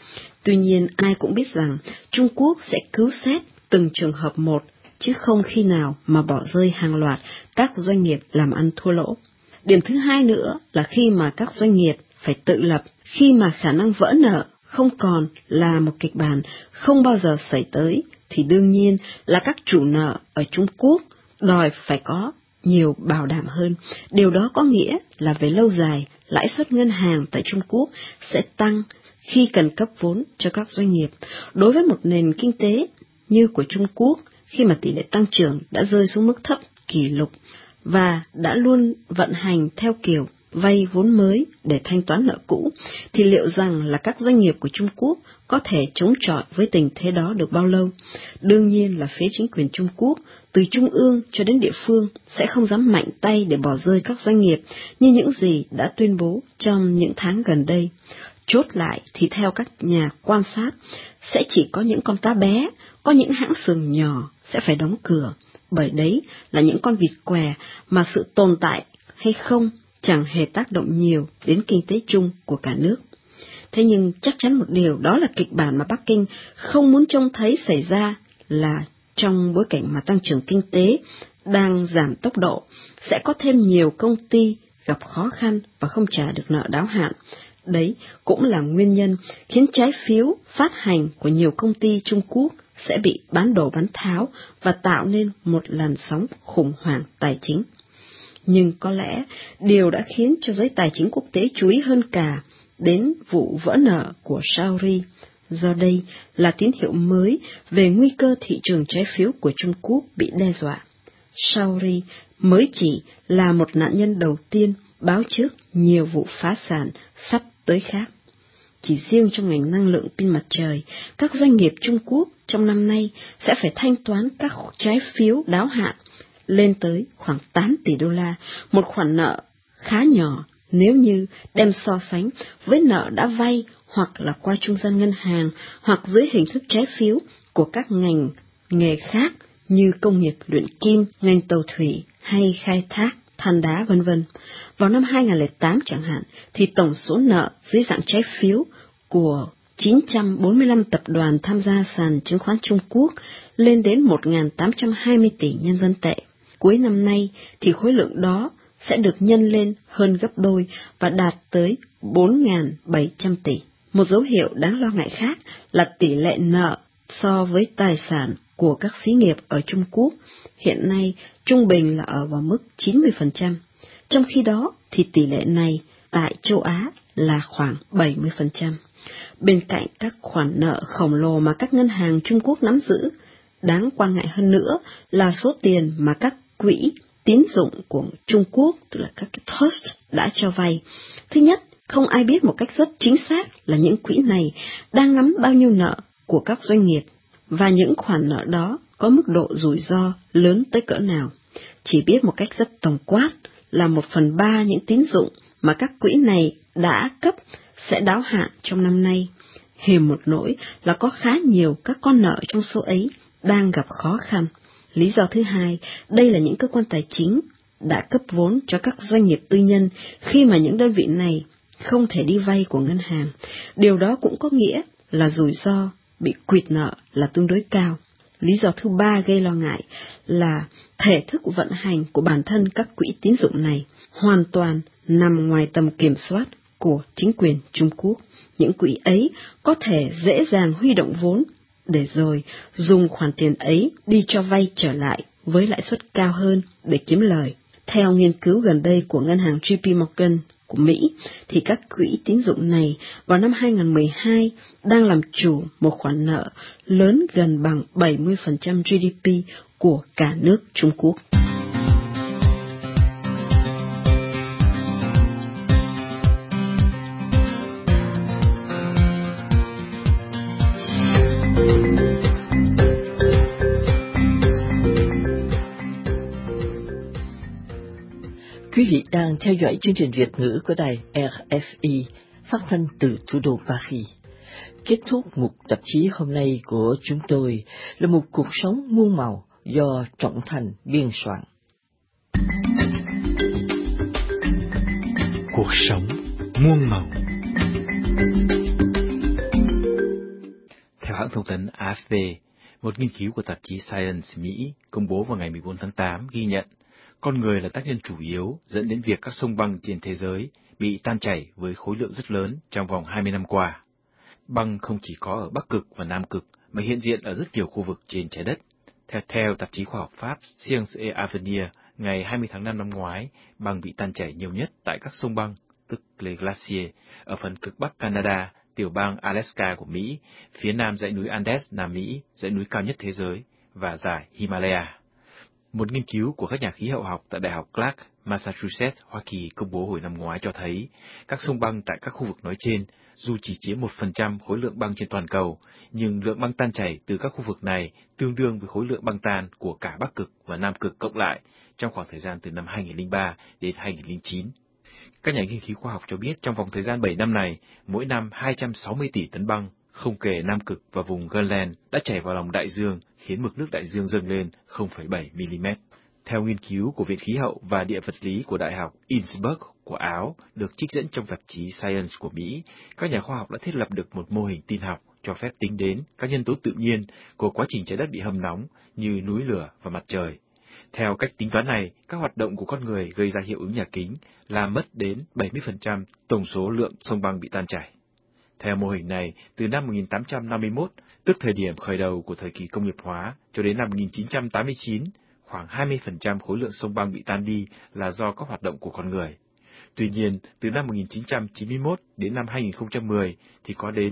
Tuy nhiên, ai cũng biết rằng Trung Quốc sẽ cứu xét từng trường hợp một, chứ không khi nào mà bỏ rơi hàng loạt các doanh nghiệp làm ăn thua lỗ. Điểm thứ hai nữa là khi mà các doanh nghiệp phải tự lập, khi mà khả năng vỡ nợ không còn là một kịch bản không bao giờ xảy tới, thì đương nhiên là các chủ nợ ở Trung Quốc đòi phải có nhiều bảo đảm hơn. Điều đó có nghĩa là về lâu dài, lãi suất ngân hàng tại Trung Quốc sẽ tăng khi cần cấp vốn cho các doanh nghiệp. Đối với một nền kinh tế như của Trung Quốc, khi mà tỷ lệ tăng trưởng đã rơi xuống mức thấp kỷ lục và đã luôn vận hành theo kiểu vay vốn mới để thanh toán nợ cũ, thì liệu rằng là các doanh nghiệp của Trung Quốc có thể chống chọi với tình thế đó được bao lâu? Đương nhiên là phía chính quyền Trung Quốc, từ trung ương cho đến địa phương, sẽ không dám mạnh tay để bỏ rơi các doanh nghiệp như những gì đã tuyên bố trong những tháng gần đây. Chốt lại thì theo các nhà quan sát, sẽ chỉ có những con cá bé, có những hãng xưởng nhỏ sẽ phải đóng cửa, bởi đấy là những con vịt què mà sự tồn tại hay không chẳng hề tác động nhiều đến kinh tế chung của cả nước. Thế nhưng chắc chắn một điều, đó là kịch bản mà Bắc Kinh không muốn trông thấy xảy ra là trong bối cảnh mà tăng trưởng kinh tế đang giảm tốc độ, sẽ có thêm nhiều công ty gặp khó khăn và không trả được nợ đáo hạn. Đấy cũng là nguyên nhân khiến trái phiếu phát hành của nhiều công ty Trung Quốc sẽ bị bán đổ bán tháo và tạo nên một làn sóng khủng hoảng tài chính. Nhưng có lẽ điều đã khiến cho giới tài chính quốc tế chú ý hơn cả đến vụ vỡ nợ của Saudi, do đây là tín hiệu mới về nguy cơ thị trường trái phiếu của Trung Quốc bị đe dọa. Saudi mới chỉ là một nạn nhân đầu tiên báo trước nhiều vụ phá sản sắp tới khác. Chỉ riêng trong ngành năng lượng pin mặt trời, các doanh nghiệp Trung Quốc trong năm nay sẽ phải thanh toán các trái phiếu đáo hạn lên tới khoảng 8 tỷ đô la, một khoản nợ khá nhỏ nếu như đem so sánh với nợ đã vay hoặc là qua trung gian ngân hàng hoặc dưới hình thức trái phiếu của các ngành nghề khác như công nghiệp luyện kim, ngành tàu thủy hay khai thác than đá v.v. Vào năm 2008 chẳng hạn, thì tổng số nợ dưới dạng trái phiếu của 945 tập đoàn tham gia sàn chứng khoán Trung Quốc lên đến 1.820 tỷ nhân dân tệ. Cuối năm nay thì khối lượng đó sẽ được nhân lên hơn gấp đôi và đạt tới 4.700 tỷ. Một dấu hiệu đáng lo ngại khác là tỷ lệ nợ so với tài sản của các xí nghiệp ở Trung Quốc hiện nay trung bình là ở vào mức 90%. Trong khi đó thì tỷ lệ này tại châu Á là khoảng 70%. Bên cạnh các khoản nợ khổng lồ mà các ngân hàng Trung Quốc nắm giữ, đáng quan ngại hơn nữa là số tiền mà các quỹ tín dụng của Trung Quốc, tức là các cái trust, đã cho vay. Thứ nhất, không ai biết một cách rất chính xác là những quỹ này đang nắm bao nhiêu nợ của các doanh nghiệp và những khoản nợ đó có mức độ rủi ro lớn tới cỡ nào. Chỉ biết một cách rất tổng quát là 1/3 những tín dụng mà các quỹ này đã cấp sẽ đáo hạn trong năm nay. Hiềm một nỗi là có khá nhiều các con nợ trong số ấy đang gặp khó khăn. Lý do thứ hai, đây là những cơ quan tài chính đã cấp vốn cho các doanh nghiệp tư nhân khi mà những đơn vị này không thể đi vay của ngân hàng. Điều đó cũng có nghĩa là rủi ro bị quỵt nợ là tương đối cao. Lý do thứ ba gây lo ngại là thể thức vận hành của bản thân các quỹ tín dụng này hoàn toàn nằm ngoài tầm kiểm soát của chính quyền Trung Quốc. Những quỹ ấy có thể dễ dàng huy động vốn để rồi dùng khoản tiền ấy đi cho vay trở lại với lãi suất cao hơn để kiếm lời. Theo nghiên cứu gần đây của ngân hàng JP Morgan của Mỹ, thì các quỹ tín dụng này vào năm 2012 đang làm chủ một khoản nợ lớn gần bằng 70% GDP của cả nước Trung Quốc. Quý vị đang theo dõi chương trình Việt ngữ của đài RFI, phát thanh từ thủ đô Paris. Kết thúc mục tạp chí hôm nay của chúng tôi là một cuộc sống muôn màu do Trọng Thành biên soạn. Cuộc sống muôn màu. Theo hãng thông tấn AFP, một nghiên cứu của tạp chí Science Mỹ công bố vào ngày 14 tháng 8 ghi nhận con người là tác nhân chủ yếu dẫn đến việc các sông băng trên thế giới bị tan chảy với khối lượng rất lớn trong vòng 20 năm qua. Băng không chỉ có ở Bắc Cực và Nam Cực mà hiện diện ở rất nhiều khu vực trên trái đất. Theo tạp chí khoa học Pháp Science et Avenir, ngày 20 tháng 5 năm ngoái, băng bị tan chảy nhiều nhất tại các sông băng, tức Les Glaciers, ở phần cực Bắc Canada, tiểu bang Alaska của Mỹ, phía nam dãy núi Andes, Nam Mỹ, dãy núi cao nhất thế giới, và dải Himalaya. Một nghiên cứu của các nhà khí hậu học tại Đại học Clark, Massachusetts, Hoa Kỳ công bố hồi năm ngoái cho thấy các sông băng tại các khu vực nói trên dù chỉ chiếm 1% khối lượng băng trên toàn cầu, nhưng lượng băng tan chảy từ các khu vực này tương đương với khối lượng băng tan của cả Bắc Cực và Nam Cực cộng lại trong khoảng thời gian từ năm 2003 đến 2009. Các nhà nghiên cứu khoa học cho biết trong vòng thời gian 7 năm này, mỗi năm 260 tỷ tấn băng, không kể Nam Cực và vùng Greenland, đã chảy vào lòng đại dương, khiến mực nước đại dương dâng lên 0,7 mm. Theo nghiên cứu của Viện Khí hậu và Địa vật lý của Đại học Innsbruck của Áo, được trích dẫn trong tạp chí Science của Mỹ, các nhà khoa học đã thiết lập được một mô hình tin học cho phép tính đến các nhân tố tự nhiên của quá trình trái đất bị hâm nóng như núi lửa và mặt trời. Theo cách tính toán này, các hoạt động của con người gây ra hiệu ứng nhà kính, làm mất đến 70% tổng số lượng sông băng bị tan chảy. Theo mô hình này, từ năm 1851, tức thời điểm khởi đầu của thời kỳ công nghiệp hóa, cho đến năm 1989, khoảng 20% khối lượng sông băng bị tan đi là do các hoạt động của con người. Tuy nhiên, từ năm 1991 đến năm 2010 thì có đến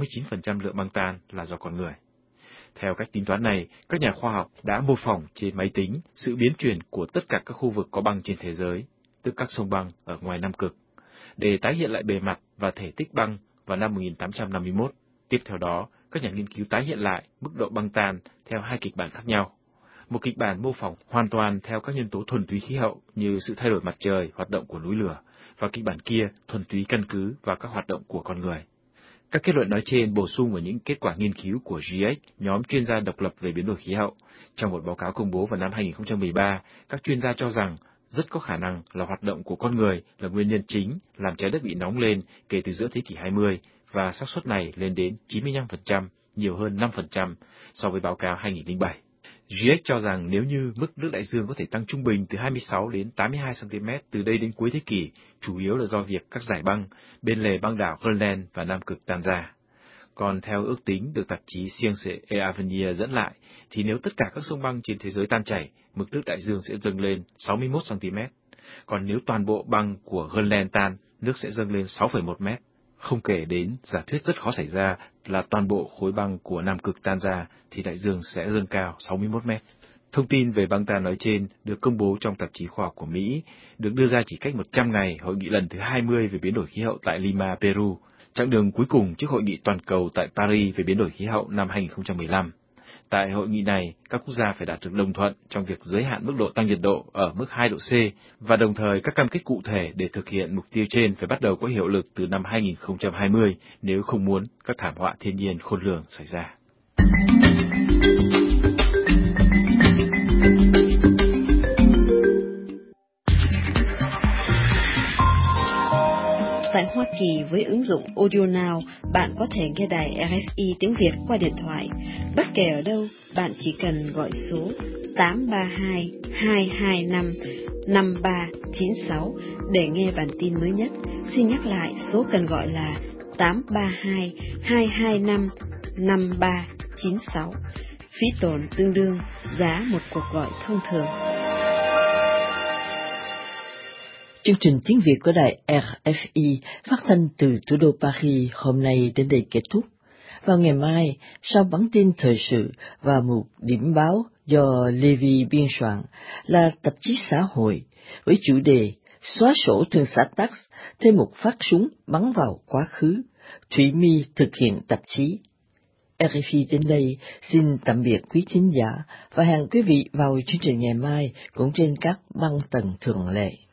69% lượng băng tan là do con người. Theo cách tính toán này, các nhà khoa học đã mô phỏng trên máy tính sự biến chuyển của tất cả các khu vực có băng trên thế giới, tức các sông băng ở ngoài Nam Cực, để tái hiện lại bề mặt và thể tích băng vào năm 1851. Tiếp theo đó, các nhà nghiên cứu tái hiện lại mức độ băng tan theo hai kịch bản khác nhau. Một kịch bản mô phỏng hoàn toàn theo các nhân tố thuần túy khí hậu như sự thay đổi mặt trời, hoạt động của núi lửa, và kịch bản kia thuần túy căn cứ vào các hoạt động của con người. Các kết luận nói trên bổ sung vào những kết quả nghiên cứu của GIEC, nhóm chuyên gia độc lập về biến đổi khí hậu. Trong một báo cáo công bố vào năm 2013, các chuyên gia cho rằng rất có khả năng là hoạt động của con người là nguyên nhân chính làm trái đất bị nóng lên kể từ giữa thế kỷ 20, và xác suất này lên đến 95%, nhiều hơn 5% so với báo cáo 2007. GIEC cho rằng nếu như mức nước đại dương có thể tăng trung bình từ 26 đến 82 cm từ đây đến cuối thế kỷ, chủ yếu là do việc các dải băng bên lề băng đảo Greenland và Nam Cực tan ra. Còn theo ước tính được tạp chí Science et Avenir dẫn lại, thì nếu tất cả các sông băng trên thế giới tan chảy, mực nước đại dương sẽ dâng lên 61 cm. Còn nếu toàn bộ băng của Greenland tan, nước sẽ dâng lên 6,1 m. Không kể đến giả thuyết rất khó xảy ra là toàn bộ khối băng của Nam Cực tan ra thì đại dương sẽ dâng cao 61 m. Thông tin về băng tan nói trên được công bố trong tạp chí khoa học của Mỹ, được đưa ra chỉ cách 100 ngày hội nghị lần thứ 20 về biến đổi khí hậu tại Lima, Peru, chặng đường cuối cùng trước hội nghị toàn cầu tại Paris về biến đổi khí hậu năm 2015. Tại hội nghị này, các quốc gia phải đạt được đồng thuận trong việc giới hạn mức độ tăng nhiệt độ ở mức 2 độ C, và đồng thời các cam kết cụ thể để thực hiện mục tiêu trên phải bắt đầu có hiệu lực từ năm 2020 nếu không muốn các thảm họa thiên nhiên khôn lường xảy ra. Tại Hoa Kỳ, với ứng dụng Audio Now, bạn có thể nghe đài RFI tiếng Việt qua điện thoại. Bất kể ở đâu, bạn chỉ cần gọi số 832-225-5396 để nghe bản tin mới nhất. Xin nhắc lại, số cần gọi là 832-225-5396. Phí tổn tương đương giá một cuộc gọi thông thường. Chương trình tiếng Việt của đài RFI phát thanh từ thủ đô Paris hôm nay đến đây kết thúc. Vào ngày mai, sau bản tin thời sự và một điểm báo do Levi biên soạn là tạp chí xã hội với chủ đề xóa sổ thương xã Tax, thêm một phát súng bắn vào quá khứ. Thủy My thực hiện tạp chí. RFI đến đây xin tạm biệt quý thính giả và hẹn quý vị vào chương trình ngày mai cũng trên các băng tần thường lệ.